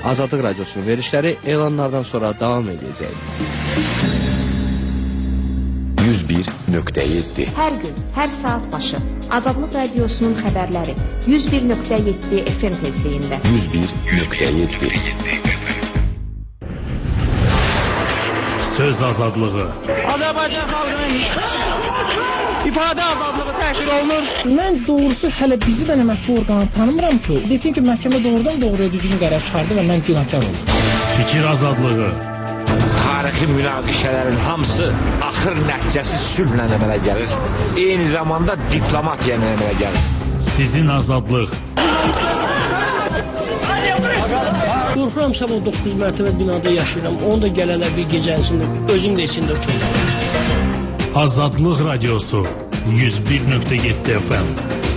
Azadlıq Radiosunun verilişləri elanlardan sonra davam edəcək. 101.7 Hər gün, hər saat başı Azadlıq Radiosunun xəbərləri 101.7 FM tezliyində. 101.7 Söz azadlığı. Azərbaycan xalqının ifadə azadlığı təhqir olunur. Mən doğrusu hələ bizi də mətbu orqanı tanımıram ki, desin ki, məhkəmə doğrudan doğruya düzgün qərar çıxardı və mən günahkar oldum. Fikir azadlığı. Tarixi münaqişələrin hamısı axır nəticəsi sülhlə əmələ gəlir. Eyni zamanda diplomatiya əmələ gəlir. Sizin azadlıq. Qorxuramsa o 9 mərtəbə binada yaşayıram. Onu da gələlər bir gecəsində, özüm də içində uçurum. Azadlıq Radiosu 101.7 FM.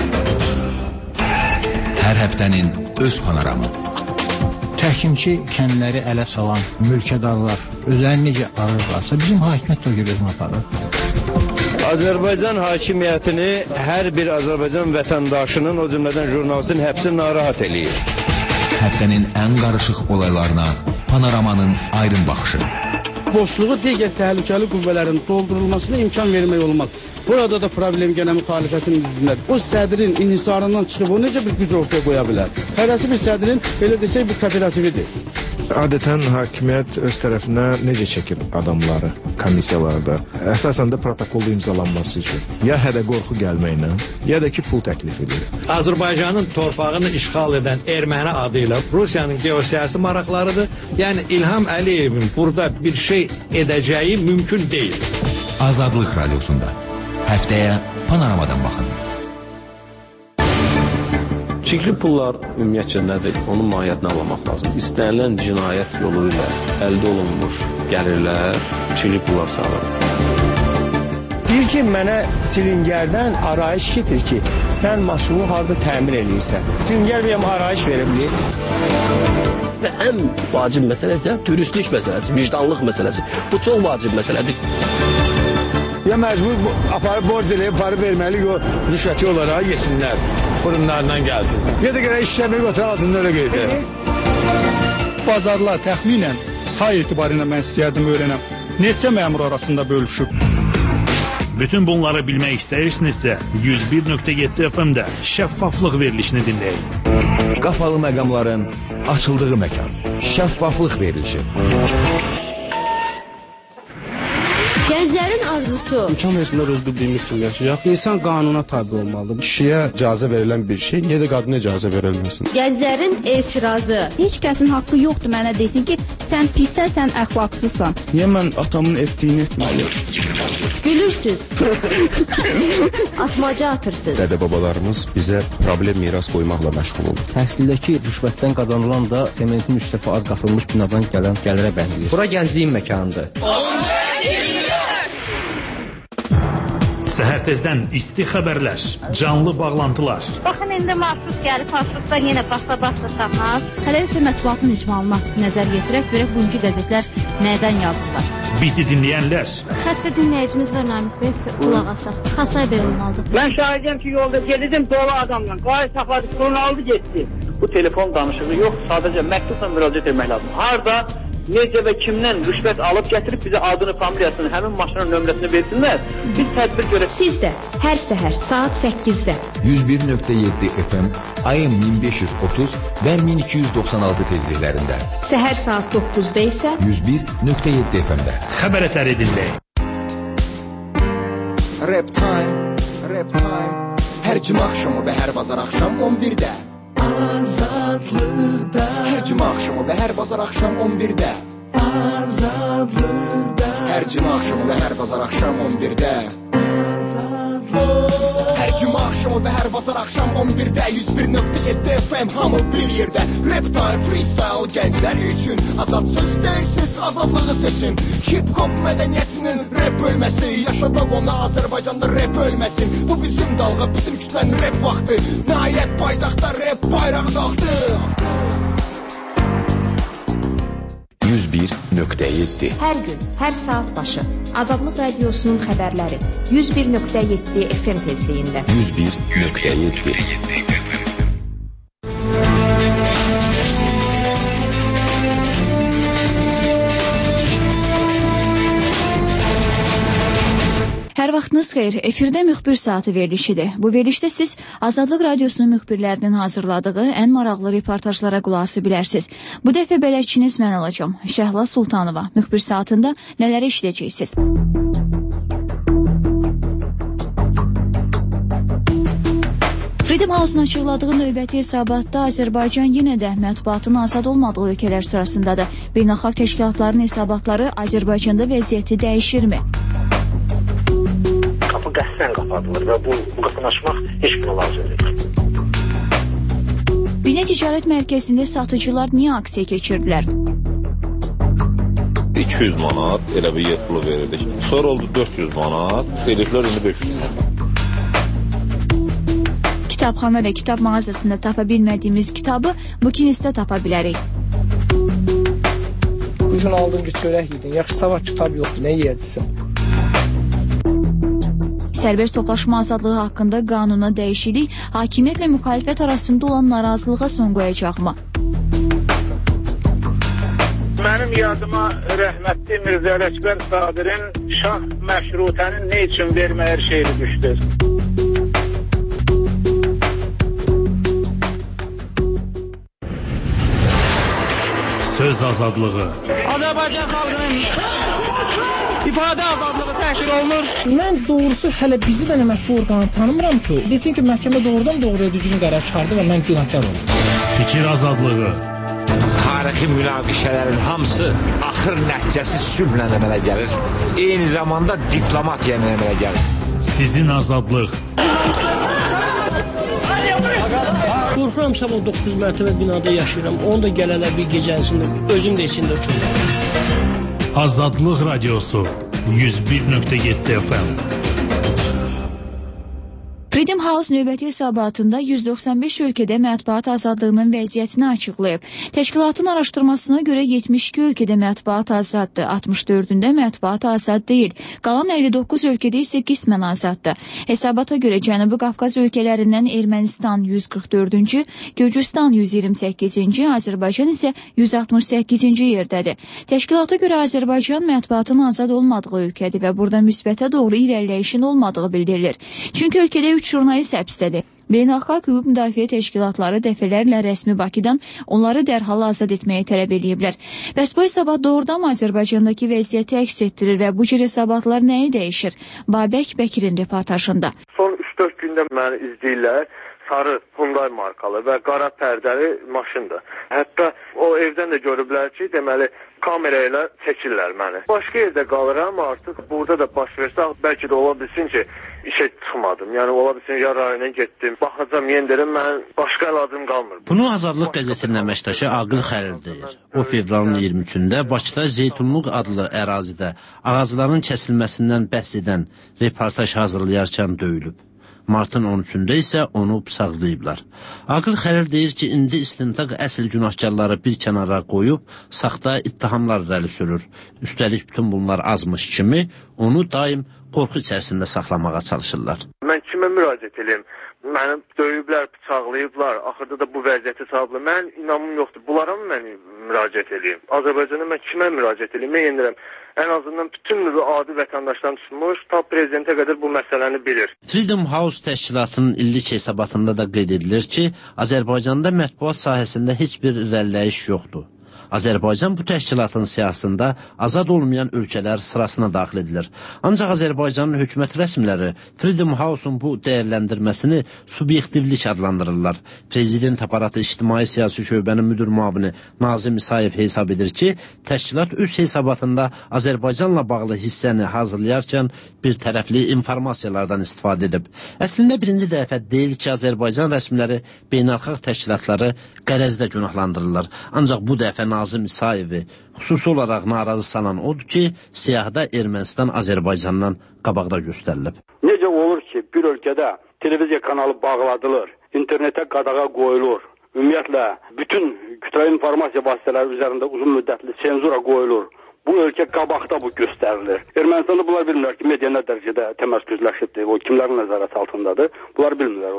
Hər həftənin öz panoramı. Təhkimçi kəndləri ələ salan mülkədarlar özlərini necə arırlarsa, bizim hakimiyyət də o görə özünü aparır. Azərbaycan hakimiyyətini hər bir Azərbaycan vətəndaşının, o cümlədən jurnalistin həbsi narahat eləyir. Həftənin ən qarışıq olaylarına panoramanın aydın baxışı. Boşluğu digər təhlükəli qüvvələrin doldurulmasına imkan vermək olmaz. Burada da problem gənə müxalifətin üzündədir. O sədrin inhisarından çıxıb o necə bir güc ortaya qoya bilər? Hərəsi bir sədrin, belə desək, bir kooperatividir. Adətən hakimiyyət öz tərəfindən necə çəkir adamları komissiyalarda? Əsasən də protokolda imzalanması üçün. Ya hədə qorxu gəlməklə, ya da ki, pul təklif edir. Azərbaycanın torpağını işğal edən erməni adı ilə Rusiyanın geosiyasi maraqlarıdır. Yəni İlham Əliyevin burada bir şey edəcəyi mümkün deyil. Azadlıq Radiosunda. Həftəyə panoramadan baxın. Çirkli pullar ümumiyyətcə nədir? Onun mahiyyətini anlamaq lazım. İstənilən cinayət yolu ilə əldə olunmuş gəlirlər çirkli pullar sayılır. Deyir ki, mənə silingərdən arayış getir ki, sən maşını harada təmir edirsən. Silingər benim arayış verə bilir. Və ən vacib məsələ isə dürüstlük məsələsi, vicdanlıq məsələsi. Bu çox vacib məsələdir. Ya məcbur aparıb borc eləyib, parı verməli, o rüşvəti olaraq yesinlər, burunlarından gəlsin. Ya da gələk işləmək otur ağzında öyle qeydir. Bazarlar təxminən say etibarıyla mən istəyərdim öyrənəm. Neçə məmur arasında bölüşüb? Bütün bunları bilmək istəyirsinizsə 101.7 FM-də şəffaflıq verilişini dinləyin. Qapalı məqamların açıldığı məkan. Şəffaflıq verilişi. Gənclərin arzusu. İmkan versinlər öz bildiyimiz kimi yaşayaq. İnsan qanuna tabi olmalıdır. Kişiyə icazə verilən bir şey, niyə də qadına icazə verilməsin? Gənclərin etirazı. Heç kəsin haqqı yoxdur mənə desin ki, sən pissən, sən əxlaqsızsan. Niyə mən atamın etdiyini etməliyim? Gülürsüz. Atmaca atırsınız. Dədə-babalarımız bizə problem miras qoymaqla məşğul olur. Təhsildəki rüşvətdən qazanılan da sementin 3 dəfə az qatılmış binadan gələn gəlirə bənzəyir. Bura gəncliyin məkanıdır. Səhər tezdən isti xəbərlər, canlı bağlantılar. Baxın, indi marşrut gəlib, marşrutdan yenə basta tapmaz. Hələ isə mətbuatın icmalına nəzər yetirək, görək bugünkü qəzetlər nədən yazırlar. Bizi dinləyənlər. Xəttə dinləyicimiz var, Namik bəy, qulaq asaq. Xasay bəy olmalıdır. Mən şahidəm ki, yolda gedirdim dolu adamla. Qayı saxladı, sonra aldı, getdi. Bu telefon danışığı yox, sadəcə məktubla müraciət etmək lazım. Harda, necə və kimdən rüşvət alıb gətirib bizə adını, familiyasını, həmin maşının nömrəsini versinlər. Biz tədbir görək. Siz də hər səhər saat 8-də 101.7 FM, AM 1530 və 1296 tezliklərində. Səhər saat 9-da isə 101.7 FM-də. Xəbər ətəri dinləyin. Rap time. Hər cümə axşamı və hər bazar axşam 11-də. Azadlıqda. Hər cümə axşamı və hər bazar axşam 11-də. Azadlıqda. Hər cümə axşamı və hər bazar axşam 11-də. Hər cümə axşamı və hər bazar axşam 11-də 101.7 FM hamı bir yerdə. Rap time, freestyle gənclər üçün. Azad söz deyirsiz, azadlığı seçin. Hip-hop mədəniyyətinin rap bölməsi. Yaşadaq ona Azərbaycanda rap ölməsin. Bu bizim dalğa, bizim kütlənin rap vaxtı. Nəhayət paytaxtda rap bayrağı qalxdı. 101.7 Hər gün, hər saat başı Azadlıq Radiosunun xəbərləri 101.7 FM tezliyində. 101.7 vaxtınız xeyir. Efirdə müxbir saatı verilişidir. Bu verilişdə siz Azadlıq Radiosunun müxbirlərinin hazırladığı ən maraqlı reportajlara qulaq asa bilərsiniz. Bu dəfə bələdçiniz mən olacağam. Şəhla Sultanova. Müxbir saatında nələri eşidəcəksiniz? Freedom House-un açıqladığı növbəti hesabatda Azərbaycan yenə də mətbuatın azad olmadığı ölkələr sırasındadır. Beynəlxalq təşkilatların hesabatları Azərbaycanda vəziyyəti dəyişirmi? Qapı qəsdən qapadılır və bu qapını açmaq heç buna lazım deyil. Binə Ticarət Mərkəzində satıcılar niyə aksiya keçirdilər? 200 manat elə bir yer pulu verirdik. Sonra oldu 400 manat, teliflər indi 500 manat. Kitabxana və kitab mağazasında tapa bilmədiyimiz kitabı bukinistdə tapa bilərik. Bu gün aldın ki, çörək yedin, yaxşı sabah kitab yoxdur, nə yeyəcəksən? Sərbəst toplaşma azadlığı haqqında qanuna dəyişiklik hakimiyyətlə müxalifət arasında olan narazılığa son qoyacaqmı? Mənim yadıma rəhmətli Mirzə Ələkbər Sabirin şah məşrutənin nə üçün verməyər şeiri düşdür. Söz azadlığı. Azərbaycan xalqının ifadə azadlığı təhqir olunur. Mən doğrusu hələ bizi də mətbu orqanı tanımıram ki, desin ki, məhkəmə doğrudan doğruya düzgün qərar çıxardı və mən günahkar oldum. Fikir azadlığı. Tarixi münaqişələrin hamısı axır nəticəsi sülhlə əmələ gəlir. Eyni zamanda diplomatiya əmələ gəlir. Sizin azadlıq. Qorxuram sabah 9 mərtəbə binada yaşayıram. Onu da gələlər bir gecəsində, özüm də içində uçurum. Azadlıq Radiosu 101.7 FM. Freedom House növbəti hesabatında 195 ölkədə mətbuat azadlığının vəziyyətini açıqlayıb. Təşkilatın araşdırmasına görə 72 ölkədə mətbuat azaddır, 64-ündə mətbuat azad deyil. Qalan 59 ölkədə isə qismən azaddır. Hesabata görə Cənubi Qafqaz ölkələrindən Ermənistan 144-cü, Gürcüstan 128-ci, Azərbaycan isə 168-ci yerdədir. Təşkilata görə Azərbaycan mətbuatın azad olmadığı ölkədir və burada müsbətə doğru irəliləyişin olmadığı bildirilir. Çünki ölkədə 3 jurnalist həbsdədir. Beynəlxalq hüquq müdafiə təşkilatları dəfələrlə rəsmi Bakıdan onları dərhal azad etməyi tələb ediblər. Bəs bu hesabat doğrudan Azərbaycandakı vəziyyəti əks etdirir və bu cür hesabatlar nəyi dəyişir? Babək Bəkirin reportajında. Son 3-4 gündə məni izləyirlər. Sarı Hyundai markalı və qara pərdəli maşındır. Hətta o evdən də görüblər ki, deməli kamera ilə çəkirlər məni. Başqa yerdə qalıram, artıq burada da baş versə, bəlkə də ola bilsin ki, işə çıxmadım. Yəni ola bilsin ya rayona getdim. Baxacam yendirim, mən başqa əlacım qalmır. Bunu Azadlıq qəzetinin əməkdaşı Aqil Xəlil deyir. O fevralın 23-də Bakıda Zeytunluq adlı ərazidə ağacların kəsilməsindən bəhs edən reportaj hazırlayarkən döyülüb. Martın 13-də isə onu bıçaqlayıblar. Aqil Xəlil deyir ki, indi istintaq əsl günahkarları bir kənara qoyub, saxta ittihamlar irəli sürür. Üstəlik bütün bunlar azmış kimi onu daim qorxu içərisində saxlamağa çalışırlar. Mən kimə müraciət edeyim? Məni döyüblər, bıçaqlayıblar, axırda da bu vəziyyəti sahablar. Mən inamım yoxdur. Bunlara mı mən müraciət edeyim? Azərbaycana mən kimə müraciət edeyim? Mən yenirəm. Ən azından bütün adi vətəndaşdan tutmuş, ta prezidentə qədər bu məsələni bilir. Freedom House təşkilatının illik hesabatında da qeyd edilir ki, Azərbaycanda mətbuat sahəsində heç bir irəliləyiş yoxdur. Azərbaycan bu təşkilatın siyasında azad olmayan ölkələr sırasına daxil edilir. Ancaq Azərbaycanın hökumət rəsmiləri Freedom House-un bu dəyərləndirməsini subyektivlik adlandırırlar. Prezident aparatı İctimai Siyasi Şöbənin müdür müavini Nazim İsayev hesab edir ki, təşkilat öz hesabatında Azərbaycanla bağlı hissəni hazırlayarkən bir tərəfli informasiyalardan istifadə edib. Əslində birinci dəfə deyil ki, Azərbaycan rəsmiləri beynəlxalq təşkilatları qərəzdə günahlandırırlar. Ancaq bu dəfə Nazim İsayevi xüsusi olaraq narazı salan odur ki, siyahıda Ermənistan Azərbaycandan qabaqda göstərilib. Necə olur ki, bir ölkədə televiziya kanalı bağladılır, internetə qadağa qoyulur, ümumiyyətlə bütün kütləvi informasiya vasitələri üzərində uzun müddətli senzura qoyulur. Bu ölkə qabaqda bu göstərilir. Ermənistanda bunlar bilmirlər ki, media nə dərəcədə təməsküzləşibdir, o kimlərin nəzarət altındadır, bunlar bilmirlər onlar.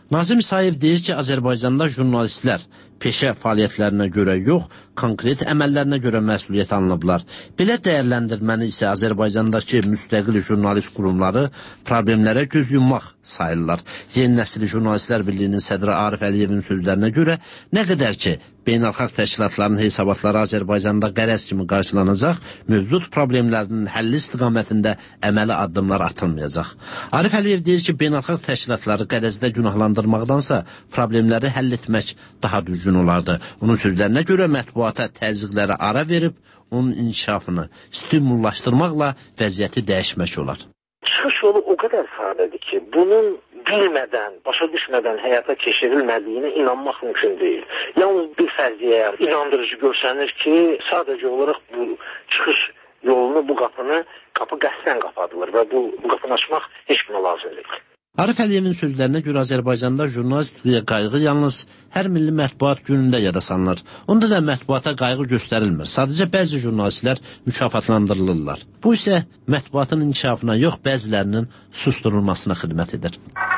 Nazim İsayev deyir ki, Azərbaycanda jurnalistlər peşə fəaliyyətlərinə görə yox, konkret əməllərinə görə məsuliyyət alınıblar. Belə dəyərləndirməni isə Azərbaycandakı müstəqil jurnalist qurumları problemlərə göz yummaq sayırlar. Yeni nəsil Jurnalistlər Birliyinin sədri Arif Əliyevin sözlərinə görə nə qədər ki, beynəlxalq təşkilatların hesabatları Azərbaycanda qərəz kimi qarşılanacaq, mövcud problemlərinin həlli istiqamətində əməli addımlar atılmayacaq. Arif Əliyev deyir ki, beynəlxalq təşkilatları qərəzdə günahlandırmaqdansa problemləri həll etmək daha düzgün olardı. Onun sözlərinə görə mətbuata təzyiqlərə ara verib, onun inkişafını stimullaşdırmaqla vəziyyəti dəyişmək olar. Çıxış yolu o qədər sadədir ki, bunun bilmədən, başa düşmədən həyata keçirilmədiyinə inanmaq mümkün deyil. Yalnız bir fərziyyəyə inandırıcı görsənir ki, sadəcə olaraq bu çıxış yolunu, bu qapı qəsdən qapadılır və bu qapını açmaq heç kimə lazım deyil. Arif Əliyevin sözlərinə görə Azərbaycanda jurnalistikaya qayğı yalnız hər milli mətbuat günündə yada salınır. Onda da mətbuata qayğı göstərilmir. Sadəcə bəzi jurnalistlər mükafatlandırılırlar. Bu isə mətbuatın inkişafına yox, bəzilərinin susturulmasına xidmət edir.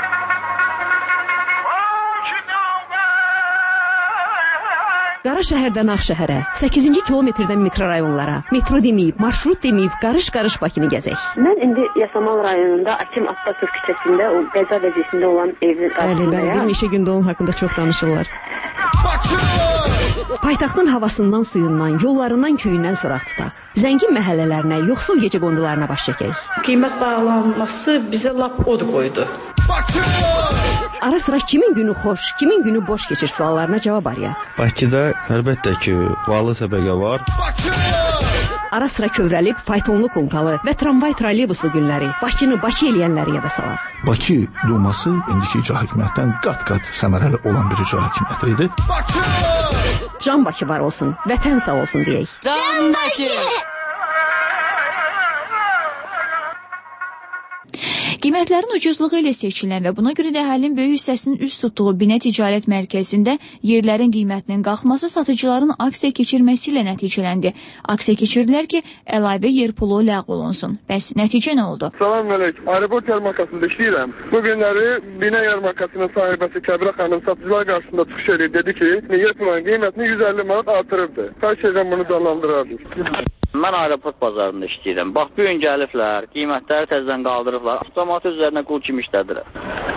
Qara şəhərdən Ağşəhərə, 8-ci kilometrdən mikrorayonlara, metro deməyib, marşrut deməyib, qarış-qarış Bakını gəzək. Mən indi Yasamal rayonunda Akim Abbasov küçəsində o qəza vəziyyətində olan evin qarşısındayım. Bəli, bir neçə gündə onun haqqında çox danışırlar. Paytaxtın havasından, suyundan, yollarından, köyündən soraq tutaq. Zəngin məhəllələrinə, yoxsul gecə qondularına baş çəkək. Qiymət bağlanması bizə lap od qoydu. Ara sıra kimin günü xoş, kimin günü boş keçir suallarına cavab arayaq. Bakıda əlbəttə ki, varlı təbəqə var. Ara sıra kövrəlib, faytonlu konkalı və tramvay trolleybusu günləri, Bakını Bakı eləyənləri yada salaq. Bakı Duması indiki icra hakimiyyətdən qat-qat səmərəli olan bir icra hakimiyyəti idi. Can Bakı var olsun, vətən sağ olsun deyək. Can Bakı! Qiymətlərin ucuzluğu ilə seçilən və buna görə də əhalinin böyük hissəsinin üst tutduğu Binə Ticarət Mərkəzində yerlərin qiymətinin qalxması satıcıların aksiya keçirməsi ilə nəticələndi. Aksiya keçirdilər ki, əlavə yer pulu ləğv olunsun. Bəs nəticə nə oldu? Salam əleykum. Aeroport yarmarkasında işləyirəm. Bu günləri Binə yarmarkasının sahibəsi Kəbirə xanım satıcılar qarşısında çıxış edib dedi ki, yer pulunun qiymətini 150 manat artırıbdır. Xahiş edirəm bunu canlandırardım. Mən aeroport bazarında işləyirəm. Bax, bu gün gəliblər, qiymətləri təzədən qaldırıblar, avtomat üzərinə qul kimi işlədirlər.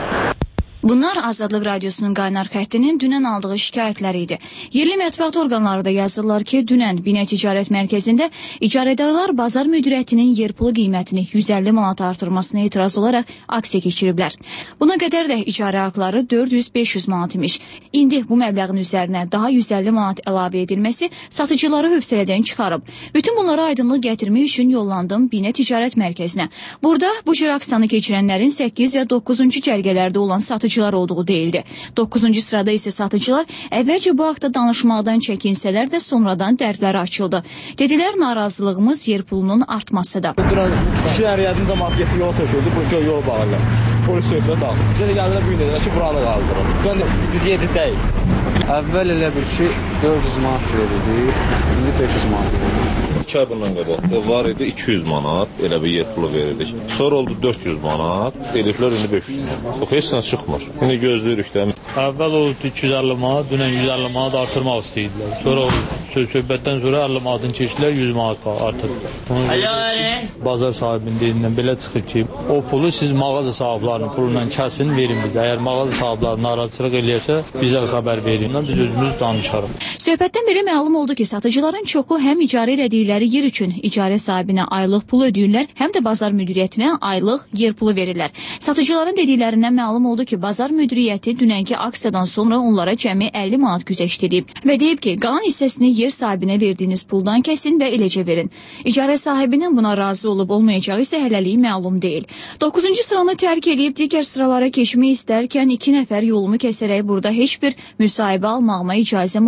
Bunlar Azadlıq Radiosunun qaynar xəttinin dünən aldığı şikayətləri idi. Yerli mətbuat orqanları da yazırlar ki, dünən Binə Ticarət Mərkəzində icarədarlar bazar müdiriyyətinin yer pulu qiymətini 150 manat artırmasına etiraz olaraq aksiya keçiriblər. Buna qədər də icarə haqları 400-500 manat imiş. İndi bu məbləğin üzərinə daha 150 manat əlavə edilməsi satıcıları hövsələdən çıxarıb. Bütün bunlara aydınlıq gətirmək üçün yollandım Binə Ticarət Mərkəzinə. Burada bu cür aksiyanı keçirənlərin 8 və 9-cu cərgələrdə olan satıcılar olduğu deyildi. 9-cu sırada isə satıcılar əvvəlcə bu haqda danışmaqdan çəkinsələr də sonradan dərdləri açıldı. Dedilər, narazılığımız yer pulunun artmasıdır. Dünən 2 dənə riyadın cəmaat getdi, yol töküldü, bu yol bağlı. Polis söhbətə daxil. Bizə də gəldilər bu gün dedilər ki, buranı qaldırın. Biz 7 deyil. Əvvəl elə bir ki, 400 manat verildi, indi 500 manat verildi. 2 ay bundan qabaq var idi 200 manat, elə bir yer pulu verirdik. Sonra oldu 400 manat, eliflər indi 500 manat. Yox, heç nə çıxmır. İndi gözləyirik də. Əvvəl oldu 250 manat, dünən 150 manat artırmaq istəyirdilər. Sonra söhbətdən sonra 50 manatın keçdilər, 100 manat artırdılar. Bazar sahibinin dediyindən belə çıxır ki, o pulu siz mağaza sahiblərinin pulundan kəsin, verin bizə. Əgər mağaza sahibləri narazılıq eləyərsə, bizə xəbər verin. Biz özümüz danışarıq. Söhbətdən belə məlum oldu ki, satıcıların çoxu həm icarə elədikləri yer üçün icarə sahibinə aylıq pulu ödəyirlər, həm də bazar müdiriyyətinə aylıq yer pulu verirlər. Satıcıların dediklərindən məlum oldu ki, bazar müdiriyyəti dünənki aksiyadan sonra onlara cəmi 50 manat güzəşdirib və deyib ki, qalan hissəsini yer sahibinə verdiyiniz puldan kəsin və eləcə verin. İcarə sahibinin buna razı olub olmayacağı isə hələlik məlum deyil. 9-cu sıranı tərk edib digər sıralara keçmək istərkən 2 nəfər yolumu kəsərək burada heç bir müsahibə almağıma icazəm olmadığını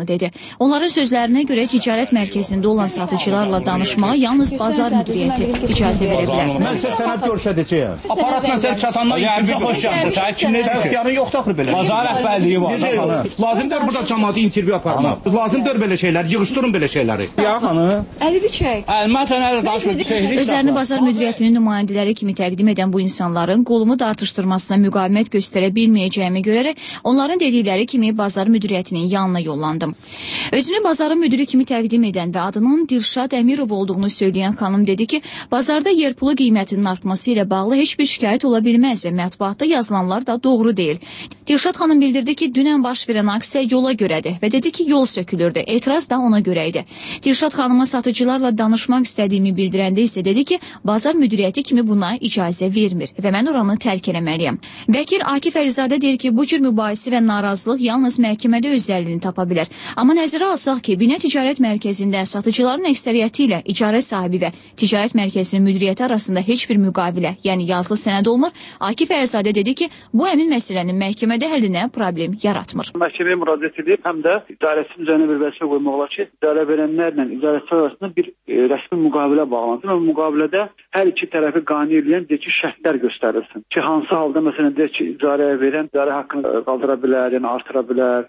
olacağını dedi. Onların sözlərinə görə ticarət mərkəzində olan satıcılarla danışmağa yalnız bazar müdiriyyəti icazə verə bilər. Mən sizə sənəd göstərəcəyəm. Aparatla sən çatandan xoş gəldin. Sən kimdir ki? Səskərin yoxdur axı belə. Bazar rəhbərliyi var. Lazımdır burada cəmaatı intervyu aparmaq. Lazımdır belə şeylər, yığışdırın belə şeyləri. Ya xanım. Əlini çək. Əlmə sənə danışmaq. Özlərini bazar müdiriyyətinin nümayəndələri kimi təqdim edən bu insanların qolumu dartışdırmasına müqavimət göstərə bilməyəcəyimi görərək onların dedikləri kimi bazar müdiriyyətinin yanına yollandım. Özünü bazarın müdiri kimi təqdim edən və adının Dilşad Əmirov olduğunu söyləyən xanım dedi ki, bazarda yer pulu qiymətinin artması ilə bağlı heç bir şikayət ola bilməz və mətbuatda yazılanlar da doğru deyil. Dilşad xanım bildirdi ki, dünən baş verən aksiya yola görədir və dedi ki, yol sökülürdü. Etiraz da ona görə idi. Dilşad xanıma satıcılarla danışmaq istədiyimi bildirəndə isə dedi ki, bazar müdiriyyəti kimi buna icazə vermir və mən oranı tərk eləməliyəm. Vəkil Akif Əlizadə deyir ki, bu cür mübahisə və narazılıq yalnız məhkəmədə öz dəllini tapa bilər. Amma nəzərə alsaq ki, Binə Ticarət Mərkəzində satıcıların əksəriyyəti ilə icarə sahibi və ticarət mərkəzinin müdiriyyəti arasında heç bir müqavilə, yəni yazılı sənəd olmur. Akif Əlizadə dedi ki, bu həmin məsələnin məhkəmədə həllinə problem yaratmır. Məhkəməyə müraciət edib, həm də idarəçinin üzərinə bir vəzifə qoymaq olar ki, idarə verənlərlə idarəçilər arasında bir rəsmi müqavilə bağlansın və müqavilədə hər iki tərəfi qane edən şərtlər göstərilsin. Ki, hansı halda məsələn deyək ki, idarəyə verən idarə haqqını qaldıra bilər, yəni artıra bilər.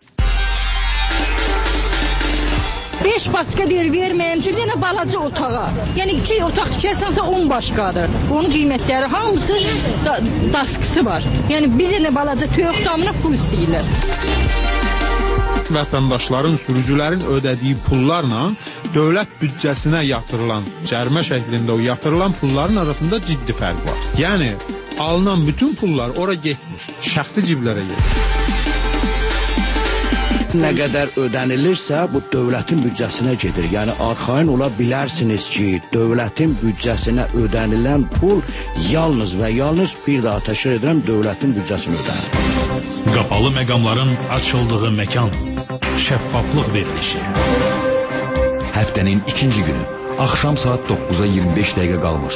5 başqa deyir verməyəm ki, yenə balaca otağa. Yəni 2 otaq tikərsənsə 10 başqadır. Onun qiymətləri hamısı daskısı var. Yəni bir dənə balaca toyuq damına pul istəyirlər. Vətəndaşların, sürücülərin ödədiyi pullarla dövlət büdcəsinə yatırılan, cərimə şəklində o yatırılan pulların arasında ciddi fərq var. Yəni alınan bütün pullar ora getmiş, şəxsi ciblərə getmiş. Nə qədər ödənilirsə, bu dövlətin büdcəsinə gedir. Yəni, arxayın ola bilərsiniz ki, dövlətin büdcəsinə ödənilən pul yalnız və yalnız bir daha təkrar edirəm, dövlətin büdcəsinə ödənilir. Qapalı məqamların açıldığı məkan, şəffaflıq verilişi. Həftənin ikinci günü, axşam saat 9-a 25 dəqiqə qalmış.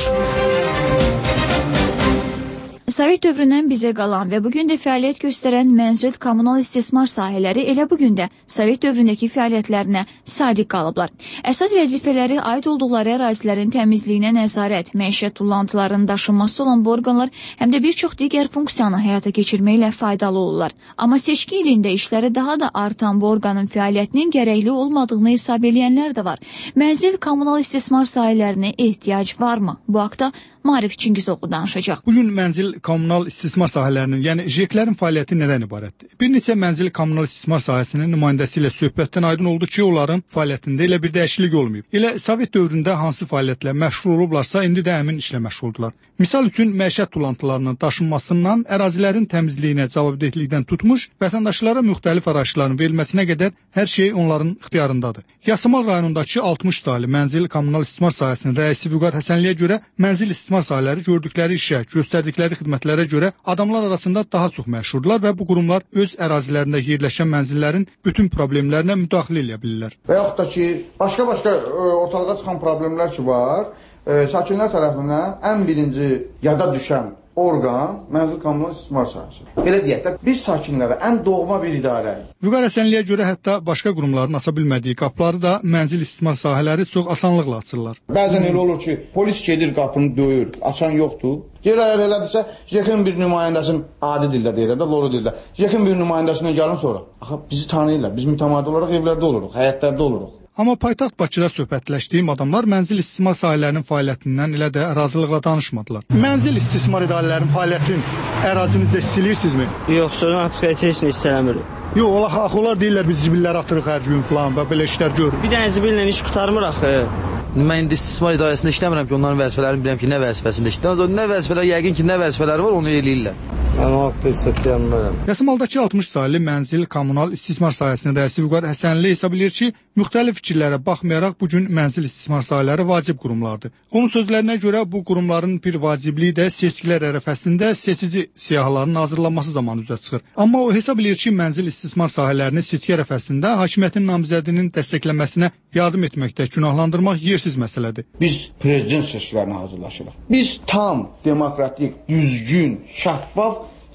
Sovet dövründən bizə qalan və bugün də fəaliyyət göstərən mənzil kommunal istismar sahələri elə bugün də Sovet dövründəki fəaliyyətlərinə sadiq qalıblar. Əsas vəzifələri aid olduqları ərazilərin təmizliyinə nəzarət, məişət tullantılarının daşınması olan bu orqanlar həm də bir çox digər funksiyanı həyata keçirməklə faydalı olurlar. Amma seçki ilində işləri daha da artan bu orqanın fəaliyyətinin gərəkli olmadığını hesab edənlər də var. Mənzil kommunal istismar sahələrinə ehtiyac varmı? Bu haqda Maarif Çingizoğlu danışacaq. Bugün mənzil kommunal istismar sahələrinin, yəni JEK-lərin fəaliyyəti nədən ibarətdir? Bir neçə mənzil kommunal istismar sahəsinin nümayəndəsi ilə söhbətdən aydın oldu ki, onların fəaliyyətində elə bir dəyişiklik olmayıb. Elə Sovet dövründə hansı fəaliyyətlə məşğul olublarsa, indi də həmin işlə məşğuldular. Misal üçün, məişət tullantılarının daşınmasından, ərazilərin təmizliyinə cavabdehlikdən tutmuş, vətəndaşlara müxtəlif araçların verilməsinə qədər hər şey onların ixtiyarındadır. Yasamal rayonundakı 60 saylı mənzil kommunal istismar sahəsinin rəisi Vüqar Həsənliyə görə mənzil istismar sahələri gördükləri işə, göstərdikləri xidmətlərə görə adamlar arasında daha çox məşhurdular və bu qurumlar öz ərazilərində yerləşən mənzillərin bütün problemlərinə müdaxilə edə bilirlər. Və yaxud da ki, başqa ortalığa çıxan problemlər ki var, sakinlər tərəfindən ən birinci yada düşən orqan mənzil kommunal istismar sahəsi. Belə deyək də, biz sakinlərə ən doğma bir idarəyik. Vüqar Həsənliyə görə hətta başqa qurumların aça bilmədiyi qapıları da mənzil istismar sahələri çox asanlıqla açırlar. Bəzən elə olur ki, polis gedir qapını döyür, açan yoxdur. Yer əgər elədirsə, JEK-in bir nümayəndəsinin adi dildə deyirlər də, loru dildə. JEK-in bir nümayəndəsindən gəlin sonra. Axı, bizi tanıyırlar, biz mütəmadi olaraq evlərdə oluruq, həyətlərdə oluruq. Amma paytaxt Bakıda söhbətləşdiyim adamlar mənzil istismar sahələrinin fəaliyyətindən elə də razılıqla danışmadılar. Mənzil istismar idarələrinin fəaliyyətini ərazinizdə istəyirsinizmi? Yox, sonra açıq heç nə istəmirik. Yox, onlar deyirlər biz zibilləri atırıq hər gün falan və belə işlər görürük. Bir dənə zibillə iş qurtarmır axı. Mən indi istismar idarəsində işləmirəm ki, onların vəzifələrini bilirəm ki, nə vəzifəsində işləyirlər. Nə vəzifələr, yəqin ki, nə vəzifələri var, onu eləyirlər. Mən o haqda hissetdirəm. Yasamaldakı 60 saylı mənzil kommunal istismar sahəsinin rəisi Vüqar Həsənli hesab edir ki, müxtəlif fikirlərə baxmayaraq bugün mənzil istismar sahələri vacib qurumlardır. Onun sözlərinə görə bu qurumların bir vacibliyi də seçkilər ərəfəsində seçici siyahıların hazırlanması zamanı üzə çıxır. Amma o hesab edir ki, mənzil istismar sahələrini seçki ərəfəsində hakimiyyətin namizədinin dəstəkləməsinə yardım etməkdə günahlandırmaq yersiz məsələdir. Biz prezident seçkilərinə hazırlaşırıq. Biz tam demokratik, düzgün, şəffaf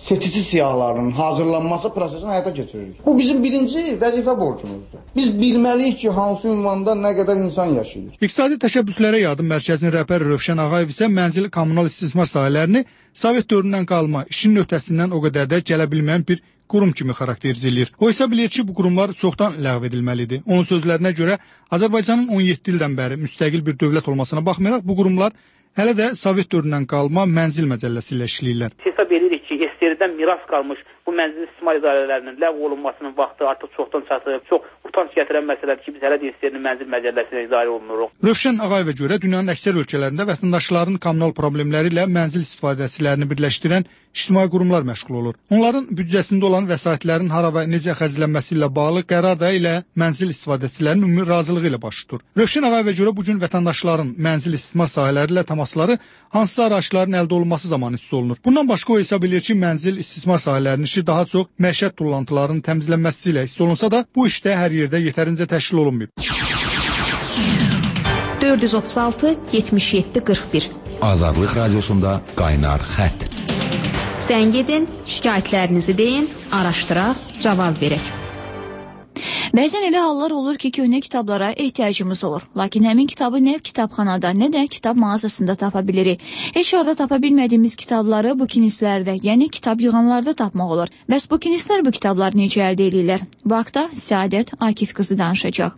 seçici siyahlarının hazırlanması prosesini həyata keçiririk. Bu bizim birinci vəzifə borcumuzdur. Biz bilməliyik ki, hansı ünvanda nə qədər insan yaşayır. İqtisadi təşəbbüslərə yardım mərkəzinin rəhbəri Rövşən Ağayev isə mənzil kommunal istismar sahələrini Sovet dövründən qalma, işin öhdəsindən o qədər də gələ bilməyən bir qurum kimi xarakterizləyir. O isə bilir ki, bu qurumlar çoxdan ləğv edilməlidir. Onun sözlərinə görə Azərbaycanın 17 ildən bəri müstəqil bir dövlət olmasına baxmayaraq bu qurumlar hələ də Sovet dövründən qalma mənzil məcəlləsi ilə işləyirlər. Hesab edirik ki, SSR-dən miras qalmış bu mənzil istismar idarələrinin ləğv olunmasının vaxtı artıq çoxdan çatıb. Çox utanç gətirən məsələdir ki, biz hələ də SSR-nin mənzil məcəlləsinə idarə olunuruq. Rövşən Ağayevə görə dünyanın əksər ölkələrində vətəndaşların kommunal problemləri ilə mənzil istifadəçilərini birləşdirən ictimai qurumlar məşğul olur. Onların büdcəsində olan vəsaitlərin hara və necə xərclənməsi ilə bağlı qərar da ilə mənzil istifadəçilərinin ümumi razılığı ilə baş tutur. Rövşən Ağayevə görə bu gün vətəndaşların mənzil istismar sahələri ilə təmasları hansısa araçların əldə olunması zamanı hiss olunur. Bundan başqa o hesab edir ki, mənzil istismar sahələrinin işi daha çox məişət tullantılarının təmizlənməsi ilə hiss olunsa da, bu işdə hər yerdə yetərincə təşkil olunmayıb. 436 77 41 Azadlıq Radiosunda qaynar xətt. Zəng edin, şikayətlərinizi deyin, araşdıraq, cavab verək. Bəzən elə hallar olur ki, köhnə kitablara ehtiyacımız olur. Lakin həmin kitabı nə kitabxanada, nə də kitab mağazasında tapa bilirik. Heç orada tapa bilmədiyimiz kitabları bukinistlərdə, yəni kitab yığanlarda tapmaq olur. Bəs bukinistlər bu kitabları necə əldə edirlər? Bu haqda Səadət Akif qızı danışacaq.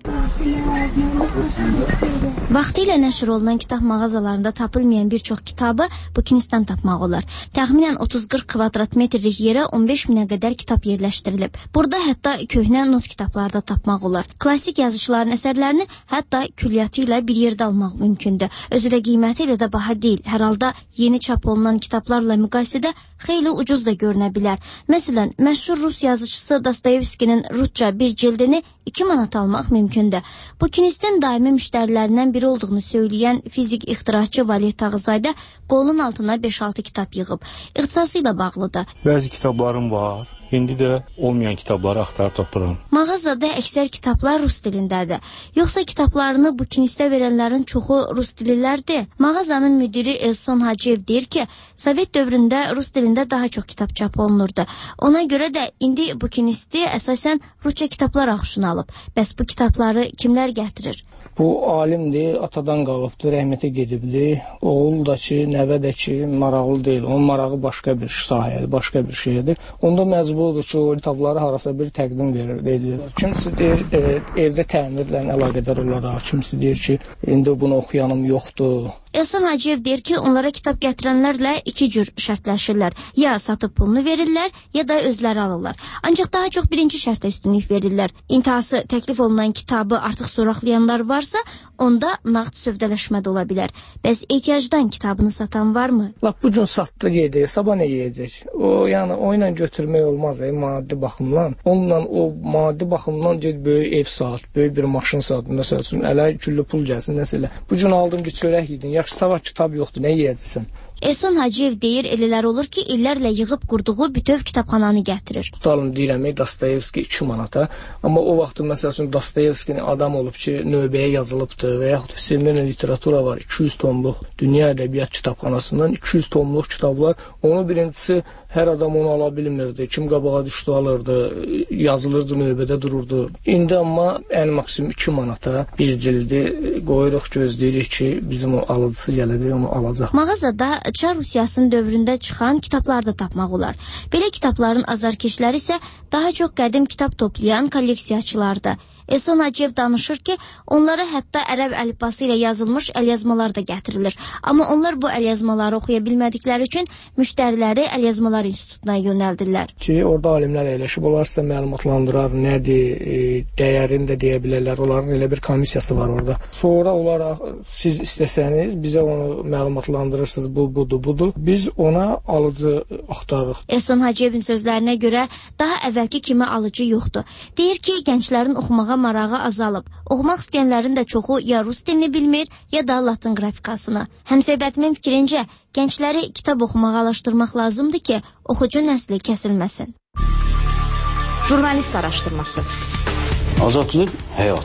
Vaxtilə nəşr olunan kitab mağazalarında tapılmayan bir çox kitabı bukinistdən tapmaq olar. Təxminən 30-40 kvadrat metrlik yerə 15 minə qədər kitab yerləşdirilib. Burada hətta köhnə not kitablarda tapmaq olar. Klassik yazıçıların əsərlərini hətta külliyyatı ilə bir yerdə almaq mümkündür. Özü də qiyməti ilə də baha deyil. Hər halda yeni çap olunan kitablarla müqayisədə xeyli ucuz da görünə bilər. Məsələn, məşhur Rus yazıçısı Dostoyevskinin Rusça bir cildini 2 manat almaq mümkündür. Bukinistin daimi müştərilərindən biri olduğunu söyləyən fizik ixtiraçı Valet Tağızayda qolun altına 5-6 kitab yığıb. İxtisası ilə bağlıdır. Bəzi kitablarım var. İndi də olmayan kitabları axtarıb tapıram. Mağazada əksər kitablar rus dilindədir. Yoxsa kitablarını bukinistə verənlərin çoxu rus dillilərdir. Mağazanın müdiri Elson Hacıyev deyir ki, Sovet dövründə rus dilində daha çox kitab çap olunurdu. Ona görə də indi bukinisti əsasən rusca kitablar axışına alıb. Bəs bu kitabları kimlər gətirir? Bu alimdir, atadan qalıbdır, rəhmətə gedibdir. Oğul da ki, nəvə də ki, maraqlı deyil. Onun marağı başqa bir sahədir, başqa bir şeydir. Onda məcburdur ki, o kitabları harasa bir təqdim verir. Kimisi deyir, evdə təmirlə əlaqədar olaraq, kimisi deyir ki, indi bunu oxuyanım yoxdur. Elson Hacıyev deyir ki, onlara kitab gətirənlərlə 2 cür şərtləşirlər. Ya satıb pulunu verirlər, ya da özləri alırlar. Ancaq daha çox birinci şərtə üstünlük verirlər. İntihası təklif olunan kitabı artıq soraqlayanlar varsa, onda nağd sövdələşmə də ola bilər. Bəs ehtiyacdan kitabını satan varmı? Lap bu gün satdı yedi, sabah nə yeyəcək? O, yəni o ilə götürmək olmaz, maddi baxımdan. Onunla o maddi baxımdan böyük ev saat, böyük bir maşın saat, məsəl üçün ələ güllü pul gəlsin, nəsə. Bu gün aldın ki, çörək yedin. Yaxşı, sabah kitab yoxdur, nə yeyəcəksən? Elson Hacıyev deyir, elələr olur ki, illərlə yığıb qurduğu bütöv kitabxananı gətirir. Tutalım, deyirəm, Dostoyevski 2 manata, amma o vaxt, məsəl üçün, Dostoyevskinin adam olub ki, növbəyə yazılıbdır və yaxud sevmənə literatura var, 200 tomluq dünya ədəbiyyat kitabxanasından 200 tomluq kitablar. Onu birincisi, hər adam onu ala bilmirdi. Kim qabağa düşdü, alırdı, yazılırdı, növbədə dururdu. İndi amma ən maksimum 2 manata bir cildi qoyuruq, gözləyirik ki, bizim o alıcısı gələcək, onu alacaq. Mağazada Çar Rusiyasının dövründə çıxan kitablar da tapmaq olar. Belə kitabların azarkeşləri isə daha çox qədim kitab toplayan kolleksiyaçılardır. Elson Hacıyev danışır ki, onlara hətta ərəb əlifbası ilə yazılmış əlyazmalar da gətirilir. Amma onlar bu əlyazmaları oxuya bilmədikləri üçün müştəriləri Əlyazmalar İnstitutuna yönəldirlər. Ki, orada alimlər əyləşib, onlar sizə məlumatlandırar, nədir, dəyərini də deyə bilərlər. Onların elə bir komissiyası var orada. Sonra olaraq siz istəsəniz, bizə onu məlumatlandırırsınız, budur. Biz ona alıcı axtarırıq. Elson Hacıyevin sözlərinə görə daha əvvəlki kimi alıcı yoxdur. Deyir ki, gənclərin oxumağa marağı azalıb. Oxumaq istəyənlərin də çoxu ya rus dilini bilmir, ya da latın qrafikasını. Həmsöhbətimin fikrincə, gəncləri kitab oxumağa alışdırmaq lazımdır ki, oxucu nəsli kəsilməsin. Jurnalist araşdırması. Azadlıq həyat,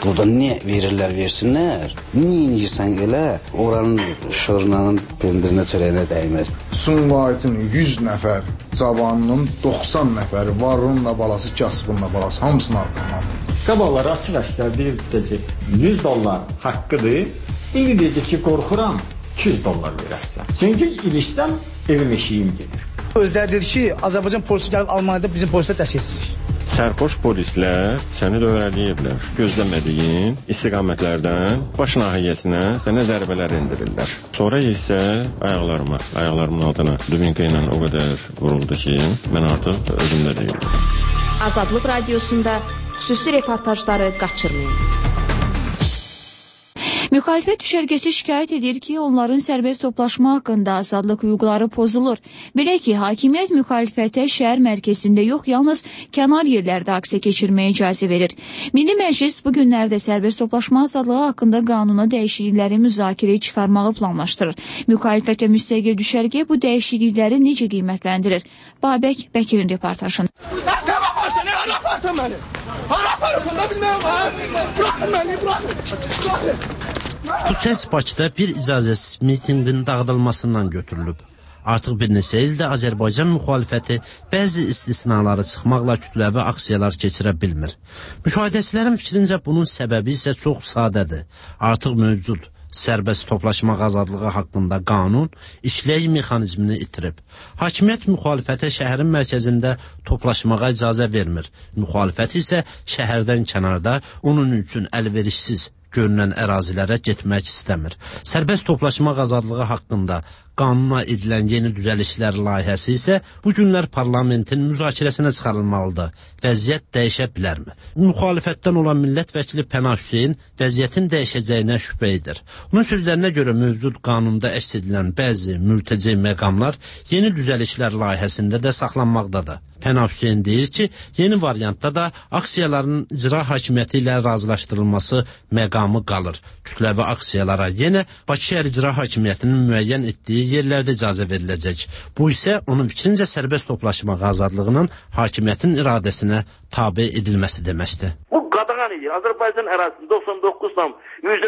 Burada ne verirlər, versinlər. Niyə incirsən elə? Oranın şırnanın pendirinə çörəyinə dəyməz. Sumqayıtın 100 nəfər cavanının 90 nəfəri varlığınla balası, kasıbınla balası hamısını arqamandır. Qabaqlar açıq-aşkar deyirdisə ki, 100 dollar haqqıdır. İndi deyəcək ki, qorxuram, 200 dollar verəsən. Çünki ilişsəm, evim eşiyim gedir. Özləri dedi ki, Azərbaycan polisi gəlib Almaniyada bizim polislər dəstəksizlik. Sərxoş polislər səni dövrələyirlər. Gözləmədiyin istiqamətlərdən baş nahiyəsinə sənə zərbələr endirirlər. Sonra isə ayaqlarımın altına dubinka ilə o qədər vuruldu ki, mən artıq özümdə deyildim. Azadlıq Radiosunda xüsusi reportajları qaçırmayın. Müxalifət düşərgəsi şikayət edir ki, onların sərbəst toplaşma haqqında azadlıq hüquqları pozulur. Belə ki, hakimiyyət müxalifətə şəhər mərkəzində yox, yalnız kənar yerlərdə aksiya keçirməyə icazə verir. Milli Məclis bu günlərdə sərbəst toplaşma azadlığı haqqında qanuna dəyişiklikləri müzakirəyə çıxarmağı planlaşdırır. Müxalifətə müstəqil düşərgə bu dəyişiklikləri necə qiymətləndirir? Babək Bəkirin reportajını. Bu səs Bakıda bir icazəsiz mitinqin dağıdılmasından götürülüb. Artıq bir neçə ildə Azərbaycan müxalifəti bəzi istisnaları çıxmaqla kütləvi aksiyalar keçirə bilmir. Müşahidəçilərin fikrincə bunun səbəbi isə çox sadədir. Artıq mövcud sərbəst toplaşmaq azadlığı haqqında qanun işləyiş mexanizmini itirib. Hakimiyyət müxalifətə şəhərin mərkəzində toplaşmağa icazə vermir. Müxalifət isə şəhərdən kənarda onun üçün əlverişsiz görünən ərazilərə getmək istəmir. Sərbəst toplaşmaq azadlığı haqqında qanuna edilən yeni düzəlişlər layihəsi isə bu günlər parlamentin müzakirəsinə çıxarılmalıdır. Vəziyyət dəyişə bilərmi? Müxalifətdən olan millət vəkili Pənah Hüseyn vəziyyətin dəyişəcəyinə şübhə edir. Onun sözlərinə görə mövcud qanunda əks edilən bəzi mürtəci məqamlar yeni düzəlişlər layihəsində də saxlanmaqdadır. Pənah Hüseyn deyir ki, yeni variantda da aksiyaların icra hakimiyyəti ilə razılaşdırılması məqamı qalır. Kütləvi aksiyalara yenə Bakı şəhər icra hakimiyyətinin müəyyən etdiyi yerlərdə icazə veriləcək. Bu isə onun fikrincə sərbəst toplaşmaq azadlığının hakimiyyətin iradəsinə tabe edilməsi deməkdir. Bu qadağan edir. Azərbaycan ərazisinin 99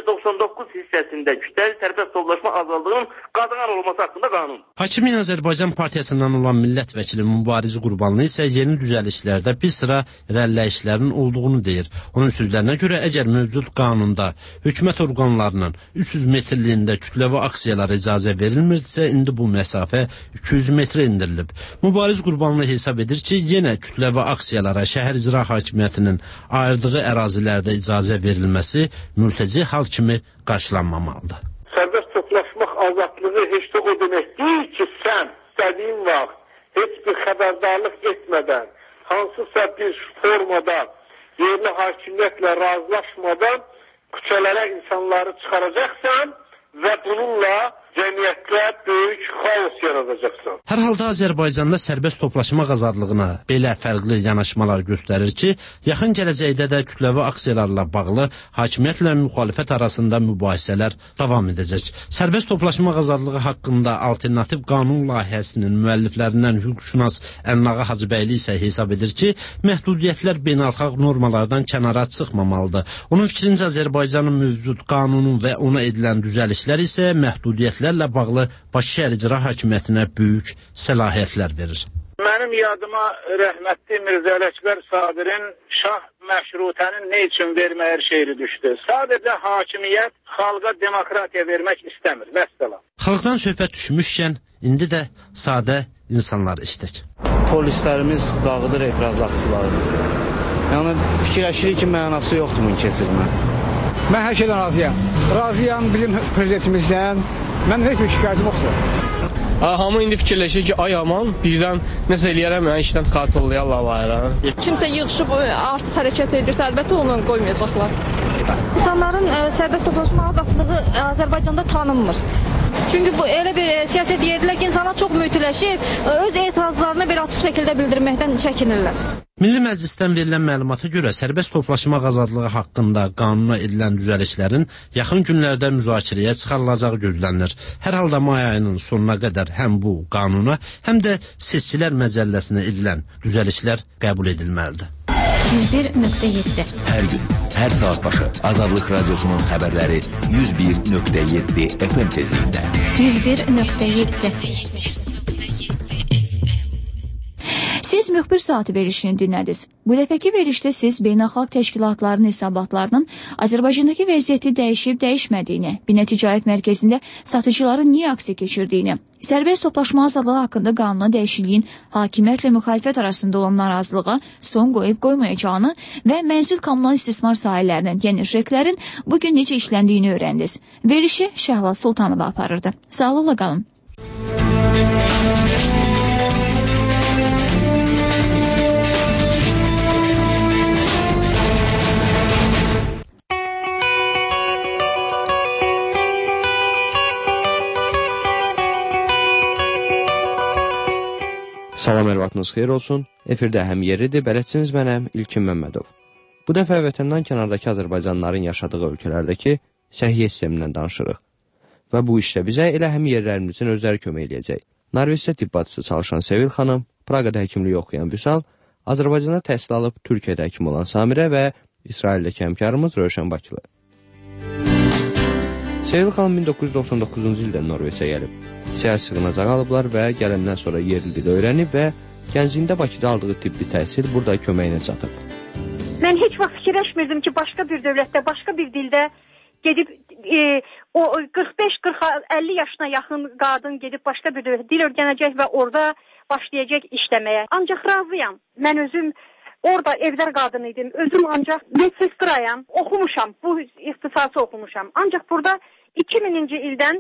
%99 hissəsində kütləvi sərbəst toplaşma azadlığının qadağan olması haqqında qanun. Hakimiyyət Azərbaycan Partiyasından olan millət vəkili Mübariz Qurbanlı isə yeni düzəlişlərdə bir sıra irəliləyişlərin olduğunu deyir. Onun sözlərinə görə əgər mövcud qanunda hökumət orqanlarının 300 metrliyində kütləvi aksiyalara icazə verilmirdisə, indi bu məsafə 200 metrə indirilib. Mübariz Qurbanlı hesab edir ki, yenə kütləvi aksiyalara şəhər icra hakimiyyətinin ayırdığı ərazilərdə icazə verilməsi mürtəci hal kimi qarşılanmamalıdır. Sərbəst toplaşmaq azadlığı heç də o demək deyil ki, sən istədiyin vaxt heç bir xəbərdarlıq etmədən, hansısa bir formada yerli hakimiyyətlə razılaşmadan küçələrə insanları çıxaracaqsan və bununla cəmiyyətdə böyük xaos yaradacaqsan. Hər halda Azərbaycanda sərbəst toplaşmaq azadlığına belə fərqli yanaşmalar göstərir ki, yaxın gələcəkdə də kütləvi aksiyalarla bağlı hakimiyyətlə müxalifət arasında mübahisələr davam edəcək. Sərbəst toplaşmaq azadlığı haqqında alternativ qanun layihəsinin müəlliflərindən hüquqşünas Əlnağa Hacıbəyli isə hesab edir ki, məhdudiyyətlər beynəlxalq normalardan kənara çıxmamalıdır. Onun fikrincə Azərbaycanın mövcud qanunun və ona edilən düzəlişlər isə məhdudiyyətlər bağlı Bakı şəhər icra hakimiyyətinə böyük səlahiyyətlər verir. Mənim yadıma rəhmətli Mirzə Ələkbər Sabirin Şah Məşrutənin nə üçün verməyər şeiri düşdü. Sadəcə hakimiyyət xalqa demokratiya vermək istəmir. Vəssalam. Xalqdan söhbət düşmüşkən, indi də sadə insanlar işlək. Polislərimiz dağıdır etiraz aksiyalarını. Yəni fikirləşirik ki, mənası yoxdur bunun keçirilmə. Mən hər şeydən razıyam. Razıyam bizim prezidentimizdən. Mən heç bir şikayətim yoxdur. Hamı indi fikirləşir ki, ay aman, birdən nəsə eləyərəm, mən işdən çıxartılır, Allah var. Kimsə yığışıb artıq hərəkət edirsə, əlbəttə onu qoymayacaqlar. İnsanların sərbəst toplaşma azadlığı Azərbaycanda tanınmır. Çünki bu elə bir siyasət yeridirlər ki, insanlar çox mütləşib, öz etirazlarını bir açıq şəkildə bildirməkdən çəkinirlər. Milli Məclisdən verilən məlumata görə sərbəst toplaşmaq azadlığı haqqında qanuna edilən düzəlişlərin yaxın günlərdə müzakirəyə çıxarılacağı gözlənilir. Hər halda may ayının sonuna qədər həm bu qanuna, həm də seçkilər məcəlləsinə edilən düzəlişlər qəbul edilməlidir. 101.7 Hər gün Hər saat başı Azadlıq Radiosunun xəbərləri 101.7 FM tezliyində. 101.7. Siz müxbir saatı verilişini dinlədiniz. Bu dəfəki verilişdə siz beynəlxalq təşkilatların hesabatlarının Azərbaycandakı vəziyyəti dəyişib-dəyişmədiyini, Binə Ticarət Mərkəzində satıcıların niyə aksiya keçirdiyini, sərbəst toplaşma azadlığı haqqında qanuna dəyişikliyin hakimiyyətlə müxalifət arasında olan narazılığa son qoyub-qoymayacağını və mənzil kommunal istismar sahələrinin, yəni JEK-lərin bugün necə işləndiyini öyrəndiniz. Verilişi Şəhla Sultanova aparırdı. Sağlıqla qalın. Salam, əlvatınız xeyir olsun. Efirdə həm yeridir, bələdçiniz mənəm İlkin Məmmədov. Bu dəfə vətəndən kənardakı Azərbaycanlıların yaşadığı ölkələrdəki səhiyyə sistemindən danışırıq. Və bu işdə bizə elə həm yerlərimizin özləri kömək eləyəcək. Norveçdə tibb bacısı çalışan Sevil xanım, Praqada həkimlik oxuyan Vüsal, Azərbaycana təhsil alıb Türkiyədə həkim olan Samirə və İsraildəki həmkarımız Rövşən Bakılı. Sevil xanım 1999-cu ildə Norveçə gəlib. Siyasi sığınacaq alıblar və gələndən sonra yerli dil öyrənib və gəncliyində Bakıda aldığı tibbi təhsil burada köməyinə çatıb. Mən heç vaxt fikirləşmirdim ki, başqa bir dövlətdə, başqa bir dildə gedib o 45-50 yaşına yaxın qadın gedib başqa bir dövlətdə dil öyrənəcək və orada başlayacaq işləməyə. Ancaq razıyam. Mən özüm orada evdar qadın idim. Özüm ancaq medsestrayam. Oxumuşam. Bu ixtisası oxumuşam. Ancaq burada 2000-ci ildən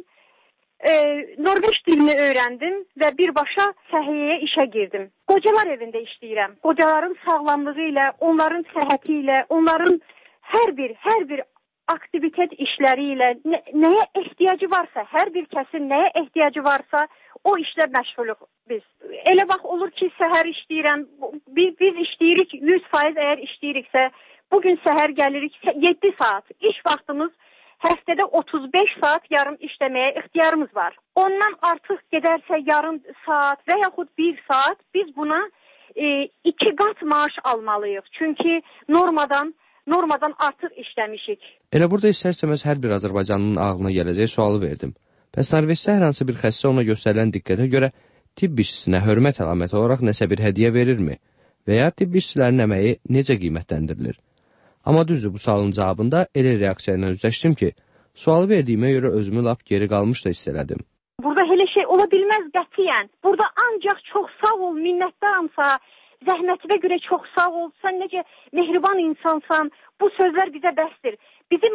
Norveç dilini öyrəndim və birbaşa səhiyyəyə işə girdim. Qocalar evində işləyirəm. Qocaların sağlamlığı ilə, onların səhhəti ilə, onların hər bir aktivitet işləri ilə nəyə ehtiyacı varsa, hər bir kəsin nəyə ehtiyacı varsa, o işlə məşğuluq biz. Elə vaxt olur ki, səhər işləyirəm. Biz işləyirik 100% əgər işləyiriksə, bugün səhər gəlirik 7 saat. İş vaxtımız həftədə 35 saat yarım işləməyə ixtiyarımız var. Ondan artıq gedərsə yarım saat və yaxud 1 saat biz buna 2 qat maaş almalıyıq. Çünki normadan artıq işləmişik. Elə burada istərsəməz hər bir Azərbaycanlının ağlına gələcək sualı verdim. Bəs Norveçdə hər hansı bir xəstə ona göstərilən diqqətə görə tibb işçisinə hörmət əlaməti olaraq nəsə bir hədiyyə verirmi? Və ya tibb işçilərinin əməyi necə qiymətləndirilir? Amma düzdür, bu sualın cavabında elə reaksiya ilə üzləşdim ki, sualı verdiyimə görə özümü lap geri qalmış da hiss elədim. Burada elə şey ola bilməz qətiyyən. Burada ancaq çox sağ ol, minnətdaramsa, zəhmətinə görə çox sağ ol, sən necə mehriban insansan, bu sözlər bizə bəsdir. Bizim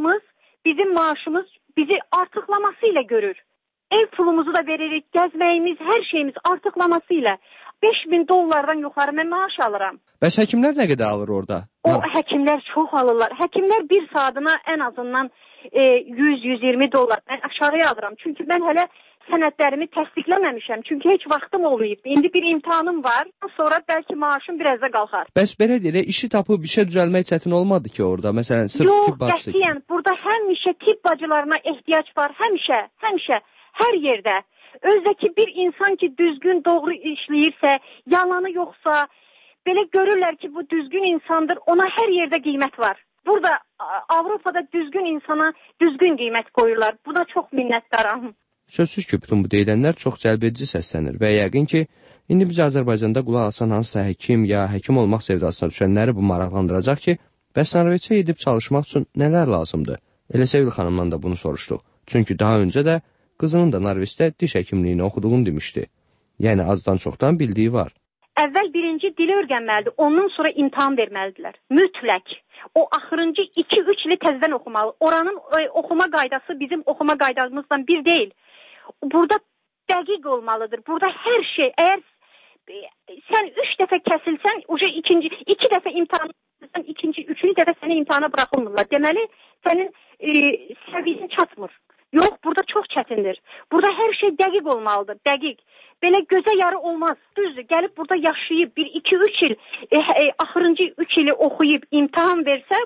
maaşımız bizi artıqlaması ilə görür. Ev pulumuzu da veririk, gəzməyimiz, hər şeyimiz artıqlaması ilə. $5,000 yuxarı mən maaş alıram. Bəs həkimlər nə qədər alır orada? O həkimlər çox alırlar. Həkimlər bir saatına ən azından $100-120 mən aşağıya alıram. Çünki mən hələ sənədlərimi təsdiqləməmişəm. Çünki heç vaxtım olmayıb. İndi bir imtahanım var. Sonra bəlkə maaşım biraz da qalxar. Bəs belə deyil, işi tapıb işə düzəlmək çətin olmadı ki orada? Məsələn, sırf tibb bacısı. Yox, qətiyyən. Burada həmişə tibb bacılarına ehtiyac var. Həmişə, hər yerdə. Özdəki bir insan ki, düzgün, doğru işləyirsə, yalanı yoxsa, belə görürlər ki, bu düzgün insandır, ona hər yerdə qiymət var. Burada Avropada düzgün insana düzgün qiymət qoyurlar. Buna çox minnətdaram. Sözsüz ki, bütün bu deyilənlər çox cəlbedici səslənir və yəqin ki, indi biz Azərbaycanda qulaq asan hansısa həkim ya həkim olmaq sevdasına düşənləri bu maraqlandıracaq ki, bəs Norveçə edib çalışmaq üçün nələr lazımdır? Elə Sevil xanımdan da bunu soruşduq. Çünki daha öncə də qızının da Norveçdə diş həkimliyini oxuduğunu demişdi. Yəni azdan çoxdan bildiyi var. Əvvəl birinci dili öyrənməlidir, ondan sonra imtahan verməlidirlər. Mütləq. O axırıncı 2-3 ili təzədən oxumalı. Oranın oxuma qaydası bizim oxuma qaydamızdan bir deyil. Burada dəqiq olmalıdır. Burada hər şey, əgər sən 3 dəfə kəsilsən, iki dəfə imtahan edirsən, üçüncü dəfə səni imtahana buraxılmırlar. Deməli, sənin səviyyən çatmır. Yox, burada çox çətindir. Burada hər şey dəqiq olmalıdır, dəqiq. Belə gözə yarı olmaz. Düzdür, gəlib burada yaşayıb 1-2-3 il, axırıncı 3 ili oxuyub imtahan versə,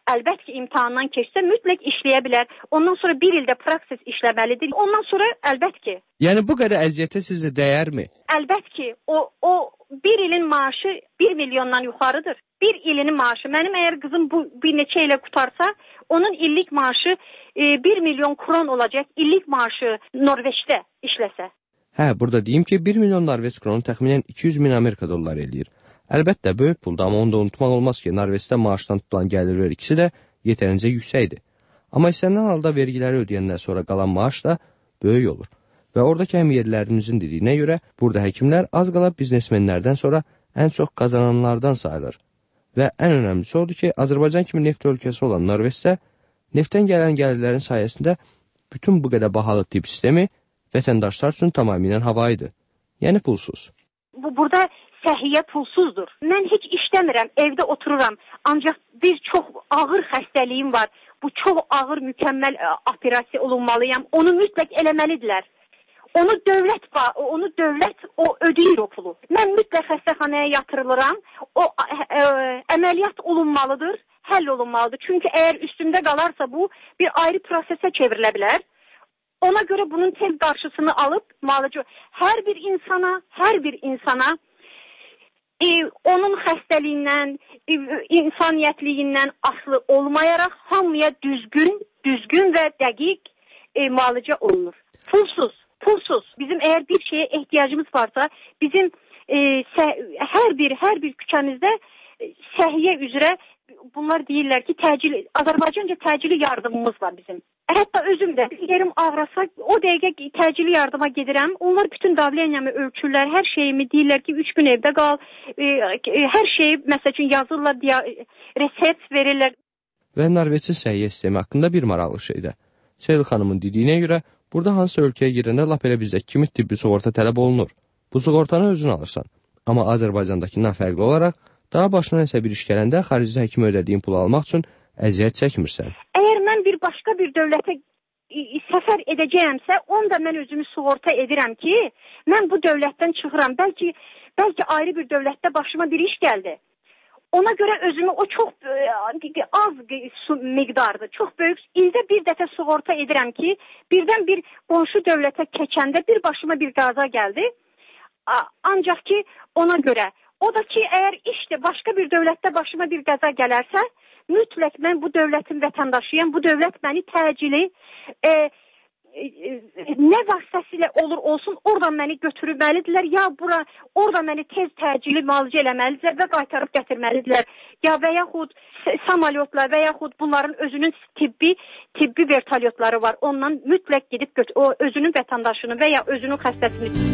əlbəttə ki, imtahandan keçsə mütləq işləyə bilər. Ondan sonra 1 ildə praksis işləməlidir. Ondan sonra əlbəttə ki. Yəni bu qədər əziyyətə sizə dəyərmi? Əlbəttə ki, o 1 ilin maaşı 1 milyondan yuxarıdır. 1 ilinin maaşı. Mənim əgər qızım bu bir neçə ilə qutarsa, onun illik maaşı 1 milyon kron olacaq. İllik maaşı Norveçdə işləsə. Hə, burada deyim ki, 1 milyon Norveç kronu təxminən 200 min Amerika dolları eləyir. Əlbəttə, böyük pulda, amma onu da unutmaq olmaz ki, Norveçdə maaşdan tutulan gəlir vergisi də yetərincə yüksəkdir. Amma istənilən halda vergiləri ödəyəndən sonra qalan maaş da böyük olur. Və oradakı həmyerlilərimizin dediyinə görə, burada həkimlər az qala biznesmenlərdən sonra ən çox qazananlardan sayılır. Və ən önəmlisi odur ki, Azərbaycan kimi neft ölkəsi olan Norveçdə neftdən gələn gəlirlərin sayəsində bütün bu qədər bahalı tibb sistemi vətəndaşlar üçün tamamilə havayıdır. Yəni pulsuz. Burada səhiyyə pulsuzdur. Mən heç işləmirəm, evdə otururam. Ancaq bir çox ağır xəstəliyim var. Bu çox ağır, mükəmməl operasiya olunmalıyam. Onu mütləq eləməlidirlər. Onu dövlət ödəyir o pulu. Mən mütləq xəstəxanaya yatırılıram. O əməliyyat olunmalıdır, həll olunmalıdır. Çünki əgər üstündə qalarsa bu bir ayrı prosesə çevrilə bilər. Ona görə bunun tez qarşısını alıb hər bir insana onun xəstəliyindən, insaniyyətliyindən asılı olmayaraq hamıya düzgün və dəqiq müalicə olunur. Pulsuz. Bizim əgər bir şeyə ehtiyacımız varsa, bizim hər bir küçəmizdə səhiyyə üzrə bunlar deyirlər ki, Azərbaycanca təcili yardımımız var bizim. Hətta özüm də yerim ağrasa, o dəqiqə təcili yardıma gedirəm. Onlar bütün davleniyamı ölçürlər, hər şeyimi deyirlər ki, 3 gün evdə qal. Hər şeyi, məsəl üçün yazırlar, resept verirlər. Və Norveçin səhiyyə sistemi haqqında bir maraqlı şeydə. Seyil xanımın dediyinə görə, burada hansı ölkəyə girəndə lap elə bizdəki kimi tibbi sığorta tələb olunur. Bu sığortanı özün alırsan. Amma Azərbaycandakindən fərqli olaraq, daha başına nəsə bir iş gələndə xarici həkim ödədiyin pulu almaq üçün əziyyət çəkmirsən. Əgər mən başqa bir dövlətə səfər edəcəyəmsə, onda mən özümü sığorta edirəm ki, mən bu dövlətdən çıxıram. Bəlkə ayrı bir dövlətdə başıma bir iş gəldi. Ona görə özümü o çox az miqdardır, çox böyük. İldə bir dəfə sığorta edirəm ki, birdən bir qonşu dövlətə keçəndə bir başıma bir qaza gəldi. Ancaq ki, ona görə. O da ki, əgər başqa bir dövlətdə başıma bir qaza gələrsə, mütləq mən bu dövlətin vətəndaşıyam. Bu dövlət məni təcili nə vasitəsilə olsun, oradan məni götürməlidirlər, ya orada məni tez təcili müalicə eləməlidirlər və qaytarıb gətirməlidirlər. Ya və yaxud samalyotlar və yaxud bunların özünün tibbi vertolyotları var. Ondan mütləq gedib özünün vətəndaşını və ya özünün xəstəsini.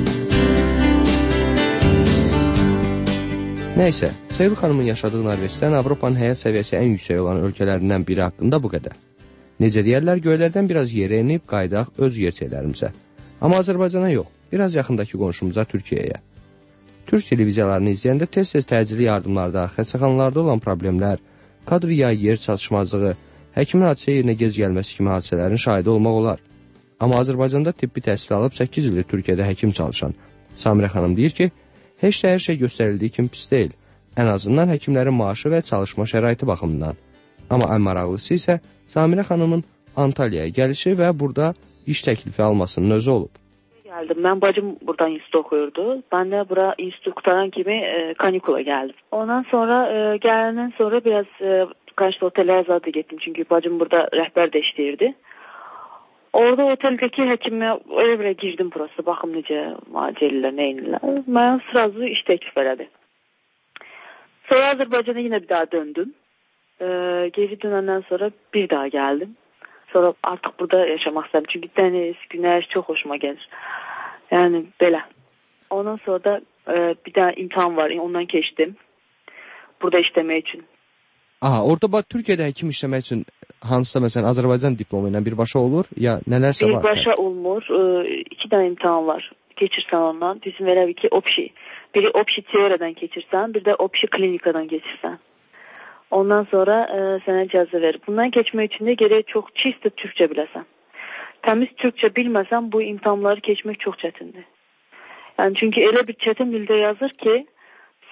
Nəysə, Seyil xanımın yaşadığı Norveçdən Avropanın həyat səviyyəsi ən yüksək olan ölkələrindən biri haqqında bu qədər. Necə deyərlər, göylərdən biraz yerə enib qaydaq öz gerçəklərimizə. Amma Azərbaycana yox, biraz yaxındakı qonşumuza Türkiyəyə. Türk televiziyalarını izləyəndə tez-tez təcili yardımlarda, xəstəxanalarda olan problemlər, kadr ya yer çatışmazlığı, həkimin hadisə yerinə gec gəlməsi kimi hadisələrin şahidi olmaq olar. Amma Azərbaycanda tibbi təhsil alıb 8 ildir Türkiyədə həkim çalışan Samirə xanım deyir ki, heç də hər şey göstərildiyi kimi pis deyil. Ən azından həkimlərin maaşı və çalışma şəraiti baxımından. Amma ən maraqlısı isə Samirə xanımın Antalyaya gəlişi və burada iş təklifi almasının özü olub. Geldim. Ben bacım buradan institut okuyordu. Ben de bura institut kurtaran gibi kanikula geldim. Ondan sonra gelenden sonra biraz karşıda otellere zaten gittim. Çünkü bacım burada rehber de işleyirdi. Orada oteldeki həkimə öyle bile girdim burası. Baxım necə macellər, neynirlər. Mənə sırası iş teklif elədi. Sonra Azərbaycana yine bir daha döndüm. Geri dönenden sonra bir daha geldim. Sonra artık burada yaşamak istedim. Çünkü deniz, güneş çok hoşuma gelir. Yani böyle. Ondan sonra da bir daha imtihan var. Ondan geçtim. Burada işlemek için. Aha, orada Türkiye'de həkim işləmək üçün hansısa məsələn Azərbaycan diplomu ilə birbaşa olur ya nələrsə var? Birbaşa olmur. 2 tane imtihan var. Geçirsen ondan. Bizim velev ki OPŞI. Biri OPŞI teoriden geçirsen, bir de OPŞI klinikadan geçirsen. Ondan sonra sana icazə verir. Bundan geçmek için de gerek çok çift Türkçe bilesen. Temiz Türkçe bilmesen bu imtihanları geçmek çok çetindir. Yani çünkü öyle bir çetin dilde yazır ki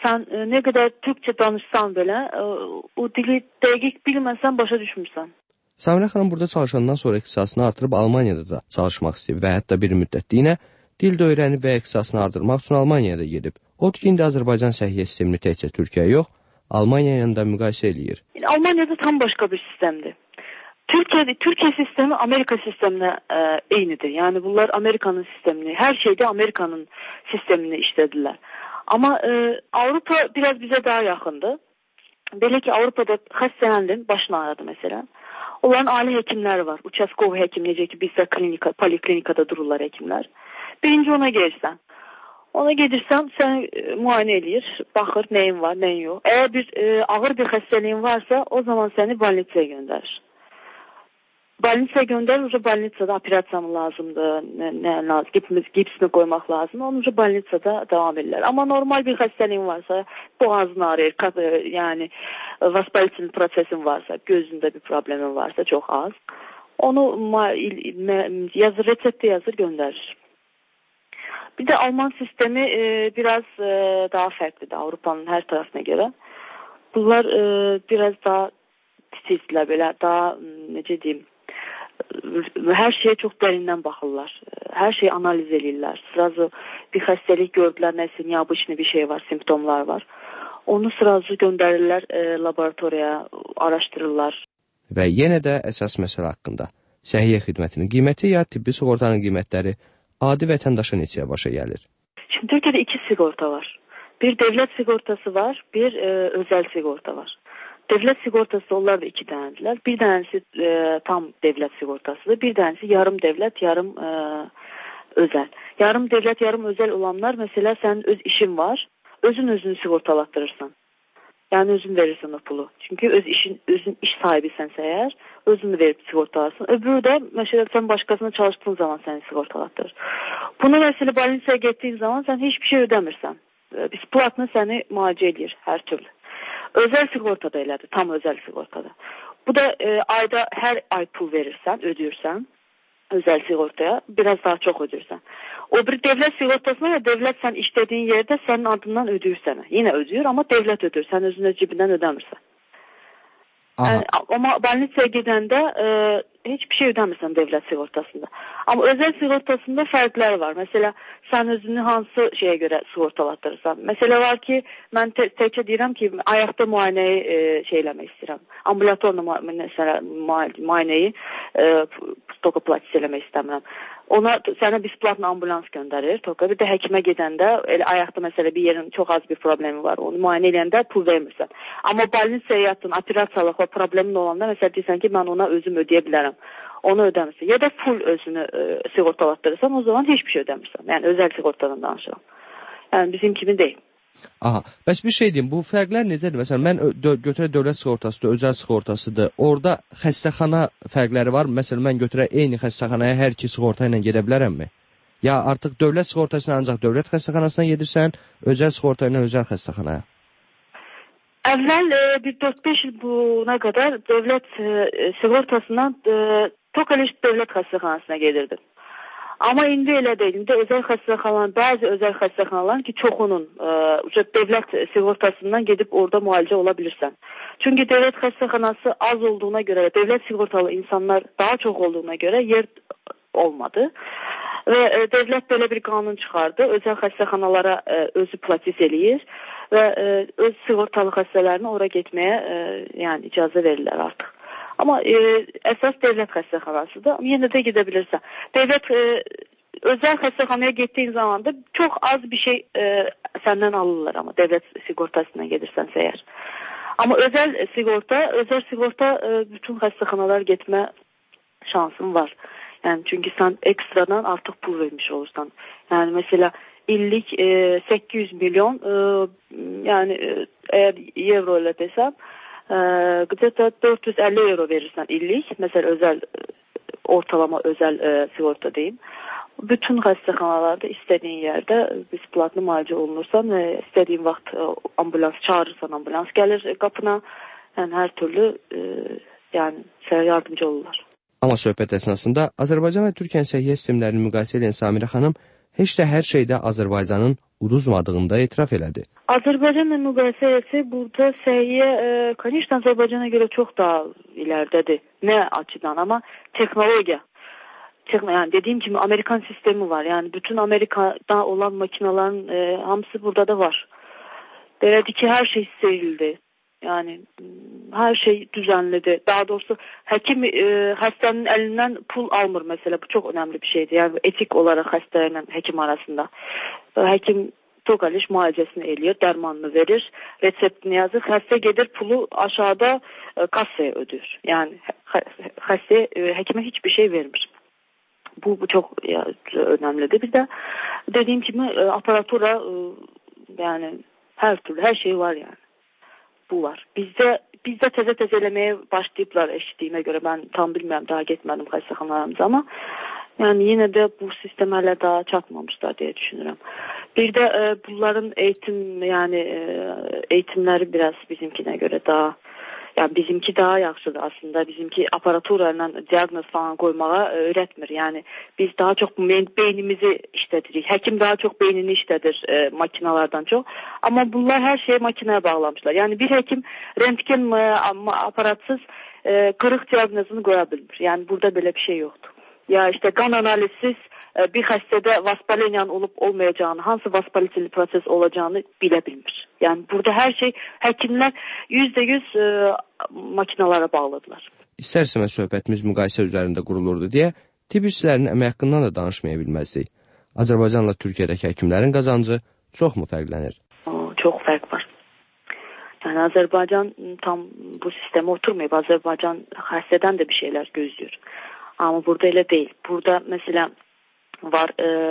sən nə qədər türkçə danışsan belə, o dili dəqiq bilməsən başa düşmürsən. Samirə xanım burada çalışandan sonra ixtisasını artırıb Almaniyada da çalışmaq istəyib və hətta bir müddətliyinə dil də öyrənib və ixtisasını artırmaq üçün Almaniyada gedib. Odur ki, indi Azərbaycan səhiyyə sistemini təkcə Türkiyə yox, Almaniya ilə də müqayisə eləyir. Almaniyada tam başqa bir sistemdir. Türkiye sistemi Amerika sisteminə eynidir. Yəni bunlar Amerikanın sistemini, hər şeydə Amerikanın sistemini işlədirlər. Amma Avropa biraz bizə daha yaxındır. Belə ki, Avropada xəstələndin, başın ağrıdı məsələn. Onların ali həkimləri var. Uçaskov həkim, necə ki bizdə poliklinikada dururlar həkimlər. Birinci ona gelirsən. Ona gedirsən, sən müayinə eləyir, baxır nəyin var, nəyin yox. Əgər bir ağır bir xəstəliyin varsa, o zaman səni balnitsaya göndərir. Balnitsaya göndərir, balnitsada operasiya mı lazımdır, nə lazım, gipsini qoymaq lazım, onu balnitsada davam edirlər. Amma normal bir xəstəliyin varsa, boğazın ağrıyır, yəni vaspalitin prosesin varsa, gözündə bir problemin varsa, çox az, onu reseptə yazır, göndərir. Bir de Alman sistemi biraz daha fərqlidir Avropanın hər tərəfinə görə. Bunlar biraz daha titizdirlər belə, daha necə deyim, hər şeyə çox dərindən baxırlar. Hər şeyi analiz edirlər. Sırası bir xəstəlik gördülər, nəsə neobычный bir şey var, simptomlar var. Onu sırası göndərirlər laboratoriyaya, araşdırırlar. Və yenə də əsas məsələ haqqında. Səhiyyə xidmətinin qiyməti ya tibbi sığortanın qiymətləri adi vətəndaşa neçəyə başa gəlir? Şimdi Türkiye'de iki sigorta var. Bir devlet sigortası var, bir özel sigorta var. Devlet sigortası onlar da iki dənədirlər. Bir dənəsi tam devlet sigortasıdır. Bir dənəsi yarım devlet, yarım özel. Yarım devlet, yarım özel olanlar mesela senin öz işin var. Özünü sigortalattırırsan. Yani özün verirsen o pulu. Çünkü özün iş sahibisənsə eğer özünü verip sigortalarsın. Öbürü de mesela sen başkasına çalıştığın zaman seni sigortalattırır. Bunu mesela balnisaya getdiğin zaman sen hiçbir şey ödemirsən. Besplatно seni müalicə edir her türlü. Özel sigortada elədir, tam özel sigortada. Bu da ayda her ay pul verirsən, ödəyirsən özel sigortaya, biraz daha çok ödəyirsən. O bir devlet sigortasına ya devlet sen işlediğin yerde senin adından ödüyor sana. Yine ödüyor ama devlet ödüyor. Sen özün cibinden ödemirsen. Yani, ama balnisaya gidende hiçbir şey ödemirsən devlet sigortasında. Ama özel sigortasında fərqlər var. Mesela sen özünü hansı şeye göre sigortalattırırsan. Mesela var ki ben təkcə deyirəm ki ayaqda müayinəyi şeyləmək istəyirəm. Ambulatorla mesela müayinəyi tokoplatis eləmək istəmirəm. Ona sənə besplatno ambulans göndərir. Bir də həkimə gedəndə elə ayaqda məsələ bir yerin çox az bir problemi var. Onu müayinə edəndə pul vermirsən. Amma balnisaya yatdın, operasiyalıqla problemin olanda məsələ deyirsən ki, mən ona özüm ödeyə bilərəm. Onu ödəmirsən. Ya da full özünü sigortalattırırsan, o zaman hiçbir şey ödəmirsən. Yəni özəl sigortadan danışıram. Yəni bizim kimi deyil. Aha, bəs bir şey deyim, bu fərqlər necədir? Məsələn, mən götürə dövlət sigortasıdır, özəl sigortasıdır. Orada xəstəxana fərqləri var. Məsələn, mən götürə eyni xəstəxanaya hər iki sigorta ilə gedə bilərəmmi? Ya artıq dövlət sigortasına ancaq dövlət xəstəxanasına gedirsən, özəl sigorta ilə özəl xəstəxanaya? Əvvəl bir 4-5 il buna qədər dövlət sigortasından Tokaliş dövlət xəstəxanasına gedirdim. Amma indi elə deyil. İndi özəl xəstəxanaların, bəzi özəl xəstəxanaların ki, çoxunun dövlət sigortasından gedib orada müalicə ola bilirsən. Çünki dövlət xəstəxanası az olduğuna görə, dövlət sigortalı insanlar daha çox olduğuna görə yer olmadı. Və dövlət belə bir qanun çıxardı. Özəl xəstəxanalara özü platis eləyir və öz sigortalı xəstələrini ora getməyə yəni icazə verirlər artıq. Amma əsas devlet xəstəxanasıdır. Yenə də gedə bilirsən. Devlet özel xəstəxanaya getdiyin zaman da çox az bir şey səndən alırlar amma devlet sigortasına gedirsənsə əgər. Amma özel sigorta bütün xəstəxanalar getmə şansın var. Yəni çünki sən ekstradan artıq pul vermiş olursan. Yəni mesela illik 800 milyon yani eğer euro ile desem где-то 450 euro verirsən illik. Mesela özel ortalama özel sigorta deyim. Bütün xəstəxanalarda istədiyin yerdə besplatno müalicə olunursan və istədiyin vaxt ambulans çağırırsan, ambulans gəlir qapına. Yəni hər türlü yəni sənə yardımcı olurlar. Amma söhbət əsnasında Azərbaycan və Türkiyə səhiyyə sistemlərini müqayisə edən Samirə xanım heç də hər şeydə Azərbaycanın uduzmadığında etiraf elədi. Azərbaycanla müqayisəsi burada səhiyyə, конечно, Azərbaycana görə çox daha iləridədir. Nə açıdan, amma texnologiya. Yəni dediyim kimi Amerikan sistemi var. Yəni bütün Amerikada olan makinaların hamısı burada da var. Belədir ki, hər şey sterildir. Yəni hər şey düzənlidir. Daha doğrusu həkim xəstənin əlindən pul almır məsələ. Bu çox önəmli bir şeydir. Yəni etik olaraq xəstə ilə həkim arasında. Həkim Tokaliş müalicəsini eləyir, dərmanını verir, reseptini yazır, xəstə gedir, pulu aşağıda kassaya ödür. Yəni xəstə həkimə heç bir şey vermir. Bu çox önəmlidir. Bir də dediyim kimi aparatura yəni hər türlü, hər şey var yəni. Bu var. Bizdə təzə eləməyə başlayıblar eşitdiyimə görə. Mən tam bilmirəm, daha getmədim xəstəxanalarımıza, amma yəni yenə də bu sistem hələ daha çatmamışlar deyə düşünürəm. Bir də bunların eğitimləri biraz bizimkinə görə daha, yəni bizimki daha yaxşıdır aslında. Bizimki aparatura ilə diaqnoz falan qoymağa öyrətmir. Yəni biz daha çox beynimizi işlədirik. Həkim daha çox beynini işlədir makinalardan çox. Amma bunlar hər şeyi makinaya bağlamışlar. Yəni bir həkim rentgen aparatsız qırıq diaqnozunu qoya bilmir. Yəni burada belə bir şey yoxdur. Ya işte qan analizsiz bir xəstədə vaspaleniyanın olub-olmayacağını, hansı vaspalitil proses olacağını bilə bilmir. Yəni burada hər şey həkimlər %100 makinalara bağlıdırlar. İstər-istəməz söhbətimiz müqayisə üzərində qurulurdu deyə tibb işçilərinin əmək haqqından da danışmaya bilməzdik. Azərbaycanla Türkiyədəki həkimlərin qazancı çoxmu fərqlənir? Çox fərq var. Yəni Azərbaycan tam bu sistemə oturmayıb. Azərbaycan xəstədən də bir şeylər gözləyir. Amma burada elə deyil. Burada məsələn var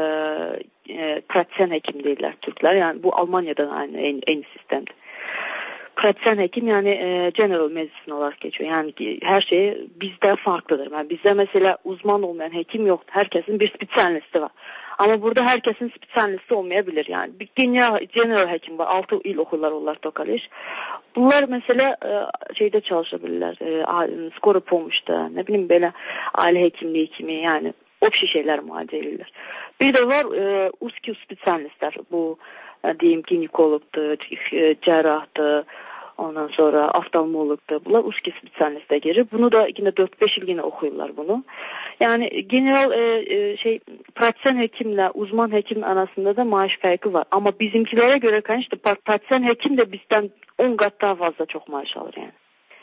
pratisiyan həkim deyirlər Türklər. Yəni bu Almanyada eyni sistemdir. Pratisiyan həkim yəni general medicine olaraq geçiyor. Yəni hər şey bizdə farklıdır. Yəni bizdə məsələ uzman olmayan həkim yoxdur. Hər kəsin bir spesialisti var. Amma burada hər kəsin spesialisti olmaya bilir. Yəni bir general həkim var. 6 il oxuyurlar onlar Tokaliş. Bunlar məsələ şeydə çalışa bilirlər. Skora pomuşda, nə bilim belə ailə həkimliyi kimi, yəni opşi şeylər müalicə edirlər. Bir də var uski spesialistlər. Bu deyim ginekologdur, cərrahdır, ondan sonra oftalmologdur. Bunlar uski spesialistə girir. Bunu da yine 4-5 il yine oxuyurlar bunu. Yəni general pratisiyan həkimlə uzman həkimin arasında da maaş fərqi var. Amma bizimkilərə görə kanişdə pratisiyan həkim də bizdən 10 qat daha fazla çox maaş alır yəni.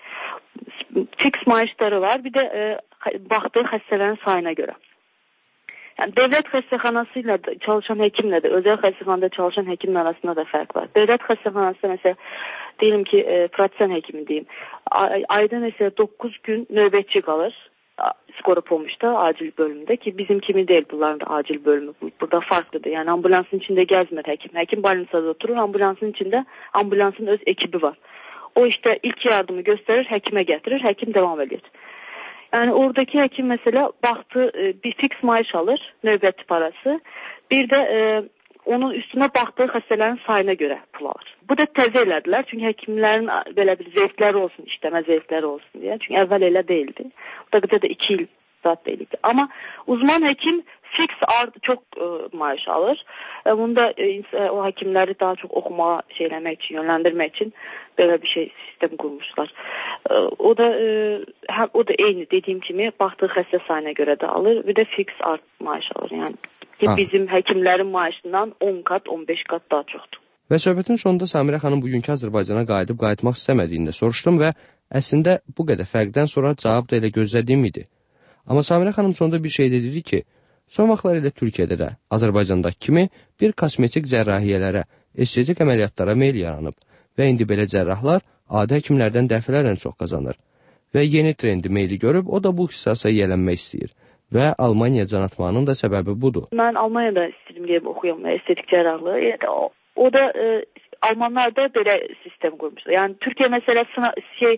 Fix maaşları var. Bir də baxdığı xəstələrin sayına görə. Yəni dövlət xəstəxanası ilə çalışan həkimlə də özəl xəstəxanada çalışan həkimin arasında da fərq var. Dövlət xəstəxanasında məsələn deyim ki pratisiyan həkimi deyim. Ayda məsələn 9 gün növbətçi qalır. Skora pomuşda acil bölümdə ki bizim kimi deyil bunların da acil bölümü. Burada farklıdır. Yəni ambulansın içində gəzmir həkim. Həkim balnisada oturur. Ambulansın içində ambulansın öz ekibi var. O işte ilk yardımı göstərir, həkimə gətirir, həkim devam edir. Yəni oradakı həkim məsələ baxdı bir fix maaş alır, növbəti parası. Bir də onun üstünə baxdığı xəstələrin sayına görə pul alır. Bu da təzə elədilər. Çünki həkimlərin belə bir zevkləri olsun, işləmə zevkləri olsun deyə. Çünki əvvəl elə deyildi. Bu da 2 il zat deyildi. Amma uzman həkim fix çox maaş alır. Bunda o həkimləri daha çox oxumağa şeyləmək üçün, yönləndirmək üçün belə bir sistem qurmuşlar. O da eyni dediyim kimi baxdığı xəstə sayına görə də alır. Bir də fix maaş alır. Yəni bizim həkimlərin maaşından 10 kat, 15 kat daha çoxdur. Və söhbətin sonunda Samirə xanım bugünkü Azərbaycana qayıtmaq istəmədiyini də soruşdum və əslində bu qədər fərqdən sonra cavab da elə gözlədiyim idi. Amma Samirə xanım sonunda bir şey də dedi ki, son vaxtlar elə Türkiyədə də Azərbaycandakı kimi bir kosmetik cərrahiyyələrə, estetik əməliyyatlara meyl yaranıb və indi belə cərrahlar adi həkimlərdən dəfələrlə çox qazanır. Və yeni trendi meyli görüb, o da bu ixtisasa yiyələnmək istəyir. Və Almaniya can atmağının da səbəbi budur. Mən Almaniyada istəyirəm oxuyum estetik cərrahlığı. O da Almanlar da belə sistem qurmuşlar. Yəni Türkiyə məsələsi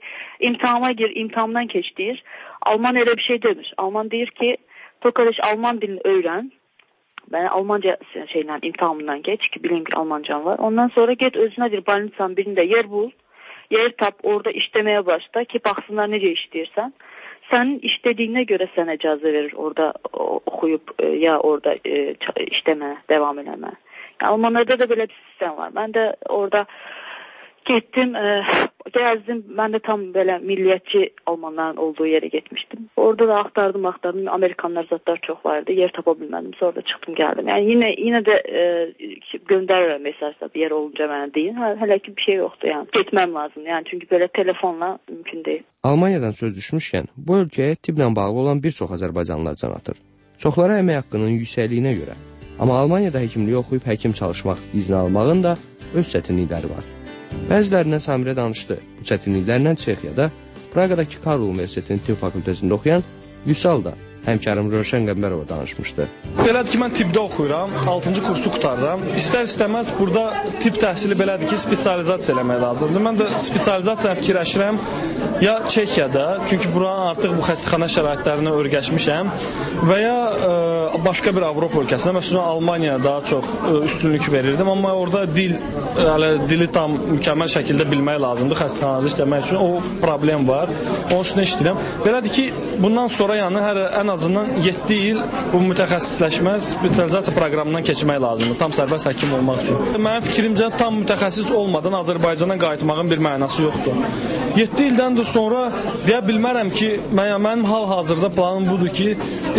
imtahandan keç deyir. Alman elə bir şey demir. Alman deyir ki, Tokaliş Alman dilini öyrən. Ben Almanca imtihanından geç ki bileyim ki Almancam var. Ondan sonra git özüne bir balnisanın birinde yer bul. Yer tap orada işlemeye başla ki baksınlar nece işleyirsen. Sənin işlədiyinə görə sənə icazə verir orada oxuyub ya orada işləmə, devam eləmə. Almanlarda da belə bir sistem var. Mən də orada getdim, gəzdim. Mən də tam belə milliyyətçi Almanların olduğu yerə getmişdim. Orada da axtardım. Amerikanlar zatlar çox vardı. Yer tapa bilmədim. Sonra da çıxdım, gəldim. Yəni yenə də göndərirəm mesajda bir yer olunca mənə deyin. Hələ ki bir şey yoxdur yəni. Getməm lazım. Yəni çünki belə telefonla mümkün deyil. Almaniyadan söz düşmüşkən, bu ölkəyə tibblə bağlı olan bir çox azərbaycanlılar can atır. Çoxları əmək haqqının yüksəkliyinə görə. Amma Almaniyada həkimliyi oxuyub həkim çalışmaq, izni almağın da öz çətinlikləri var. Bəzilərinə Samirə danışdı. Bu çətinliklərlə Çexiyada, Praqadakı Karl Universitetinin tibb fakültəsində oxuyan Vüsal da həmkarım Rövşən Qəmbərova danışmışdı. Belədir ki, mən tibbdə oxuyuram, 6-cı kursu qurtardım. İstər-istəməz burada tibb təhsili belədir ki, spesializasiya eləmək lazımdır. Mən də spesializasiya fikirləşirəm ya Çexiyada, çünki buranın artıq bu xəstəxana şəraitlərinə öyrəşmişəm və ya başqa bir Avropa ölkəsində, məsələn Almaniyaya daha çox üstünlük verirdim, amma orada dili tam mükəmməl şəkildə bilmək lazımdır xəstəxanada işləmək üçün. O problem var. Onun üstünə işləyirəm. Belədir ki, bundan sonra yəni ən azından 7 il bu mütəxəssisləşmə spesializasiya proqramından keçmək lazımdır, tam sərbəst həkim olmaq üçün. Mənim fikrimcə tam mütəxəssis olmadan Azərbaycana qayıtmağın bir mənası yoxdur. 7 ildən də sonra deyə bilmərəm ki, mənim hal-hazırda planım budur ki,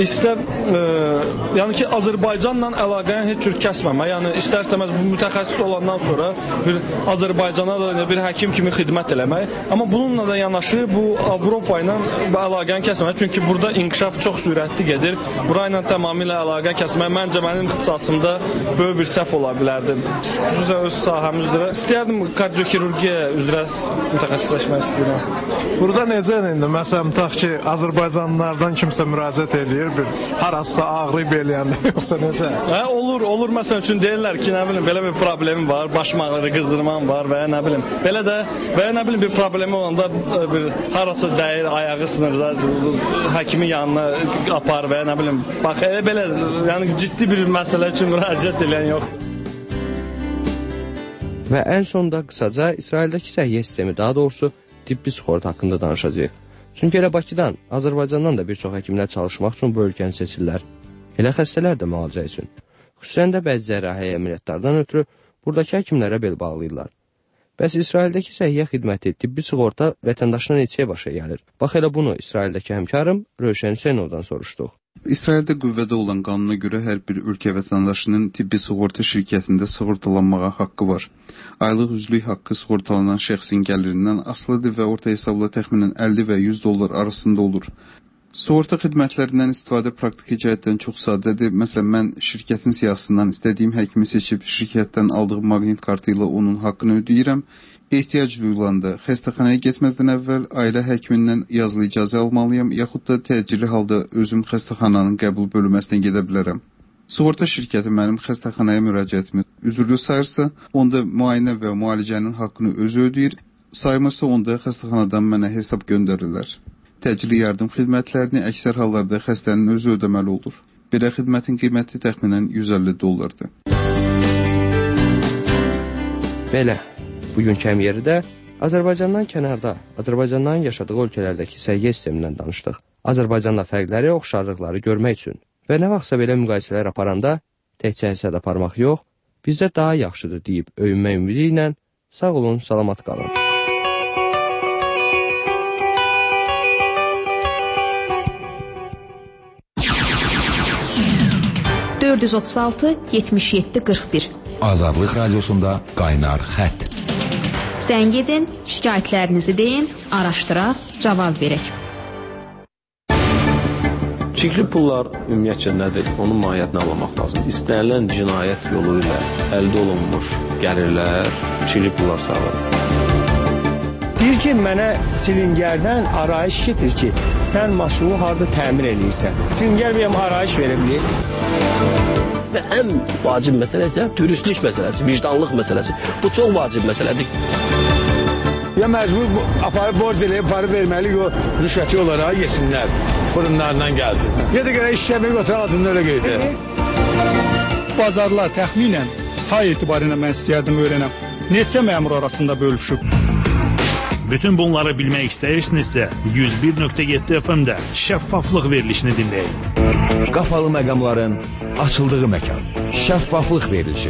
yəni ki, Azərbaycanla əlaqəni heç cür kəsməmə. Yəni istər-istəməz bu mütəxəssis olandan sonra bir Azərbaycana da bir həkim kimi xidmət eləmək. Amma bununla da yanaşı bu Avropa ilə əlaqəni kəsməmək. Çünki burada inkişaf çox sürətli gedir. Burayla tamamilə əlaqə kəsmək məncə mənim ixtisasımda böyük bir səhv ola bilərdi. Xüsusən öz sahəmiz üzrə istəyərdim kardioxirurgiya üzrə mütəxəssisləşmək istəyirəm. Burada necə indi? Məsələn, tutaq ki, Azərbaycanlılardan kimsə müraciət edir, bir harasısa ağrıyıb eləyəndə, yoxsa necə? Olur. Məsəl üçün deyirlər ki, nə bilim, belə bir problemim var, başım ağrır, qızdırmam var və ya nə bilim. Belə də və ya nə bilim bir problemi olanda bir harasa dəyir, ayağı sınır, həkimin yanına apar və ya nə bilim. Bax, belə yəni ciddi bir məsələ üçün müraciət edən yox. Və ən sonda qısaca İsraildəki səhiyyə sistemi, daha doğrusu tibbi sığorta haqqında danışacağıq. Çünki elə Bakıdan, Azərbaycandan da bir çox həkimlər çalışmaq üçün bu ölkəni seçirlər. Elə xəstələr də müalicə üçün. Xüsusən də bəzi cərrahiyyə əməliyyatlardan ötürü buradakı həkimlərə bel bağlayırlar. Bəs İsraildəki səhiyyə xidməti, tibbi sığorta vətəndaşına neçəyə başa gəlir? Bax elə bunu İsraildəki həmkarım Rövşən Hüseynovdan soruşduq. İsraildə qüvvədə olan qanuna görə hər bir ölkə vətəndaşının tibbi sığorta şirkətində sığortalanmağa haqqı var. Aylıq üzvlük haqqı sığortalanan şəxsin gəlirindən asılıdır və orta hesabla təxminən 50 və 100 dollar arasında olur. Sığorta xidmətlərindən istifadə praktiki cəhətdən çox sadədir. Məsələn, mən şirkətin siyahısından istədiyim həkimi seçib şirkətdən aldığım maqnit kartı ilə onun haqqını ödəyirəm. Ehtiyac duyulanda xəstəxanaya getməzdən əvvəl ailə həkimindən yazılı icazə almalıyam, yaxud da təcili halda özüm xəstəxananın qəbul bölməsinə gedə bilərəm. Sığorta şirkəti mənim xəstəxanaya müraciətimi üzürlü sayırsa, onda müayinə və müalicənin haqqını özü ödəyir, saymırsa onda xəstəxanadan mənə hesab göndərirlər. Təcili yardım xidmətlərini əksər hallarda xəstənin özü ödəməli olur. Belə xidmətin qiyməti təxminən 150 dollardır. Belə, bugünkü əmyeridə Azərbaycandan kənarda, Azərbaycanların yaşadığı ölkələrdəki səhiyyə sistemindən danışdıq. Azərbaycanla fərqləri, oxşarlıqları görmək üçün. Və nə vaxtsa belə müqayisələr aparanda təkcə həsəd aparmaq yox, bizdə daha yaxşıdır deyib öyünmə ümidi ilə sağ olun, salamat qalın. 436-77-41 Azadlıq Radiosunda Qaynar Xətt. Zəng edin, şikayətlərinizi deyin, araşdıraq, cavab verək. Çirkli pullar ümumiyyətcə nədir? Onun mahiyyətini anlamaq lazım. İstənilən cinayət yolu ilə əldə olunmuş gəlirlər çirkli pullar sağlar. Deyir ki, mənə silingərdən arayış getir ki, sən maşını harada təmir edirsən. Silingər bəyəm arayış verə bilir. Və ən vacib məsələ isə dürüstlük məsələsi, vicdanlıq məsələsi. Bu çox vacib məsələdir. Ya məcbur aparıb borc eləyib, aparıb verməli, o rüşvəti olaraq yesinlər, burunlarından gəlsin. Ya da görə işləmək otur ağzında öyle qeydə. Bazarlar təxminən say etibarıyla mən istəyərdim öyrənəm. Neçə məmur arasında bölüşüb? Bütün bunları bilmək istəyirsinizsə, 101.7 FM-də şəffaflıq verilişini dinləyin. Qapalı məqamların açıldığı məkan. Şəffaflıq verilişi.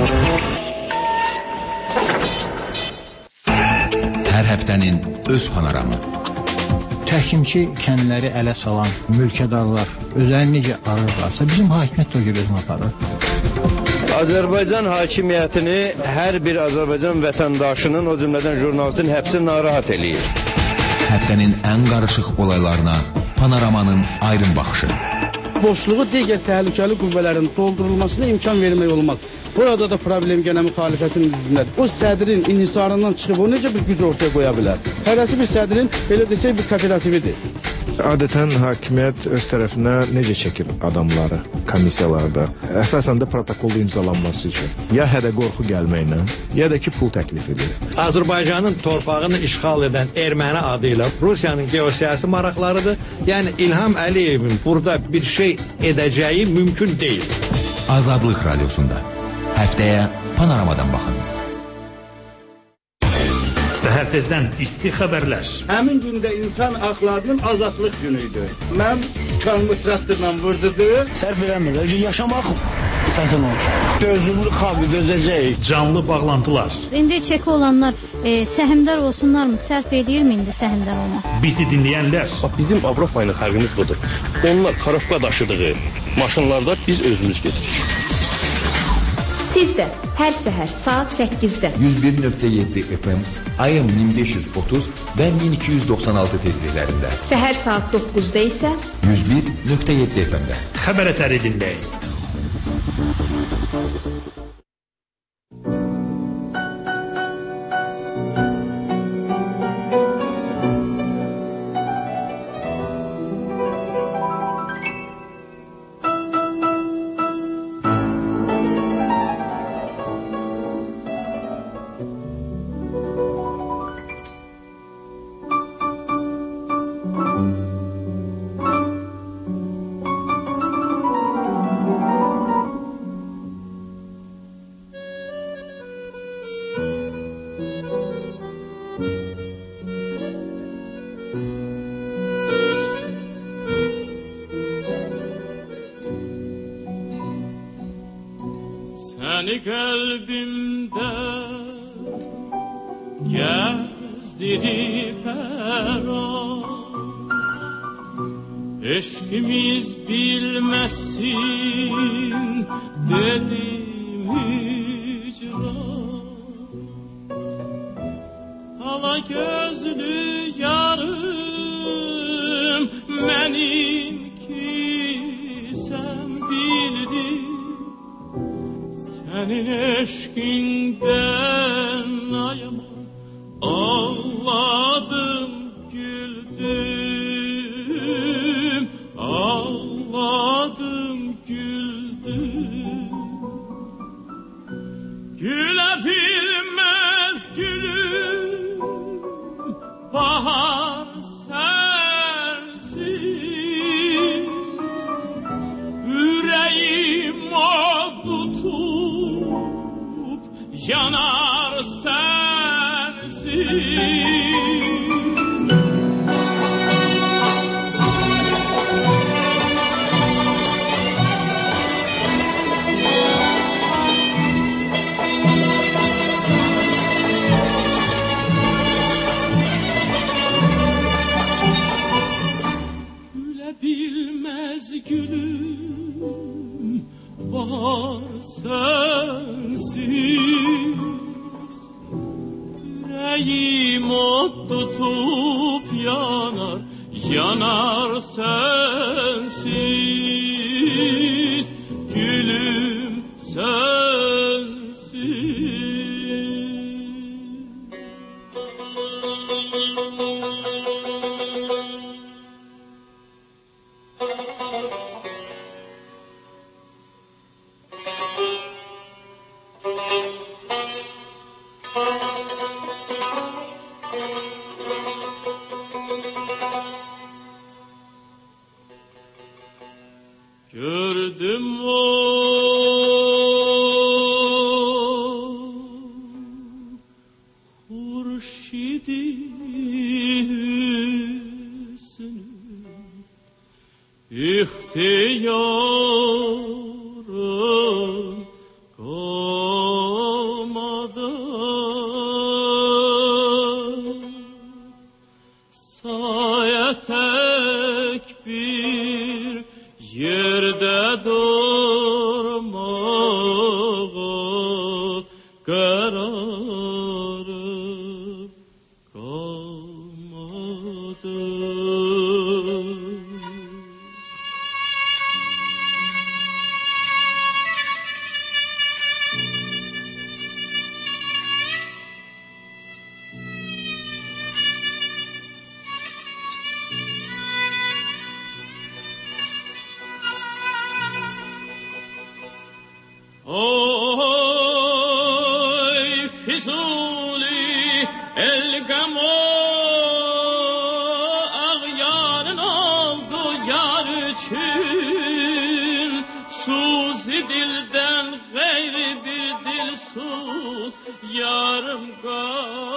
Hər həftənin öz panoramı. Təhkimçi kəndləri ələ salan mülkədarlar özlərini necə arırlarsa, bizim hakimiyyət də o görə özünü aparır. Azərbaycan hakimiyyətini hər bir Azərbaycan vətəndaşının, o cümlədən jurnalistin həbsi narahat eləyir. Həftənin ən qarışıq olaylarına panoramanın aydın baxışı. Boşluğu digər təhlükəli qüvvələrin doldurulmasına imkan vermək olmaz. Burada da problem gənə müxalifətin üzründədir. O sədrin inhisarından çıxıb o necə bir güc ortaya qoya bilər? Hərəsi bir sədrin, belə desək, bir kooperatividir. Adətən hakimiyyət öz tərəfinə necə çəkir adamları komissiyalarda? Əsasən də protokolda imzalanması üçün. Ya hədə-qorxu gəlməklə, ya da ki pul təklif edir. Azərbaycanın torpağını işğal edən erməni adı ilə Rusiyanın geosiyasi maraqlarıdır. Yəni İlham Əliyevin burada bir şey edəcəyi mümkün deyil. Azadlıq Radyosunda. Həftəyə panoramadan baxın. Səhər tezdən isti xəbərlər. Həmin gündə insan haqlarının azadlıq günüydü. Mən çalmı traktorla vurdudu. Sərf eləmirlər. Yaşamaq çətin olur. Dözümlü xalqı dözəcəyik. Canlı bağlantılar. İndi çeki olanlar səhmdar olsunlarmı? Sərf edirmi indi səhmdar olmaq? Bizi dinləyənlər. Bizim Avropa ilə fərqimiz budur. Onlar karofka daşıdığı maşınlarda biz özümüz gedirik. Siz də hər səhər saat 8-də 101.7 FM, ayın 1530 və 1296 tezliklərində. Səhər saat 9-da isə 101.7 FM-də. Xəbər ətəri dinləyin. Səni qəlbimdə gəzdirib hər an, eşqimiz bilməsin dedim icran. Hala gözlü yarım mənim ki sən bildin, sənin eşqindən ayaman ağladım, güldüm, ağladım, güldüm. Gülə bilməz gülüm, bahar sensiz, ürəyim od tutup yanar sensiz. Bilmez gülüm, bahar sensiz, yüreğim od tutup yanar, yanar sensiz, gülüm sensiz. Gördüm o Hurşidi İhtiyarım kalmadı. Saya tek bir yerde durmağa kararım kalmadı. Oy Füzuli el-gam ağyarın oldu yar için. Suzi dilden gayri bir dilsuz yarım kal.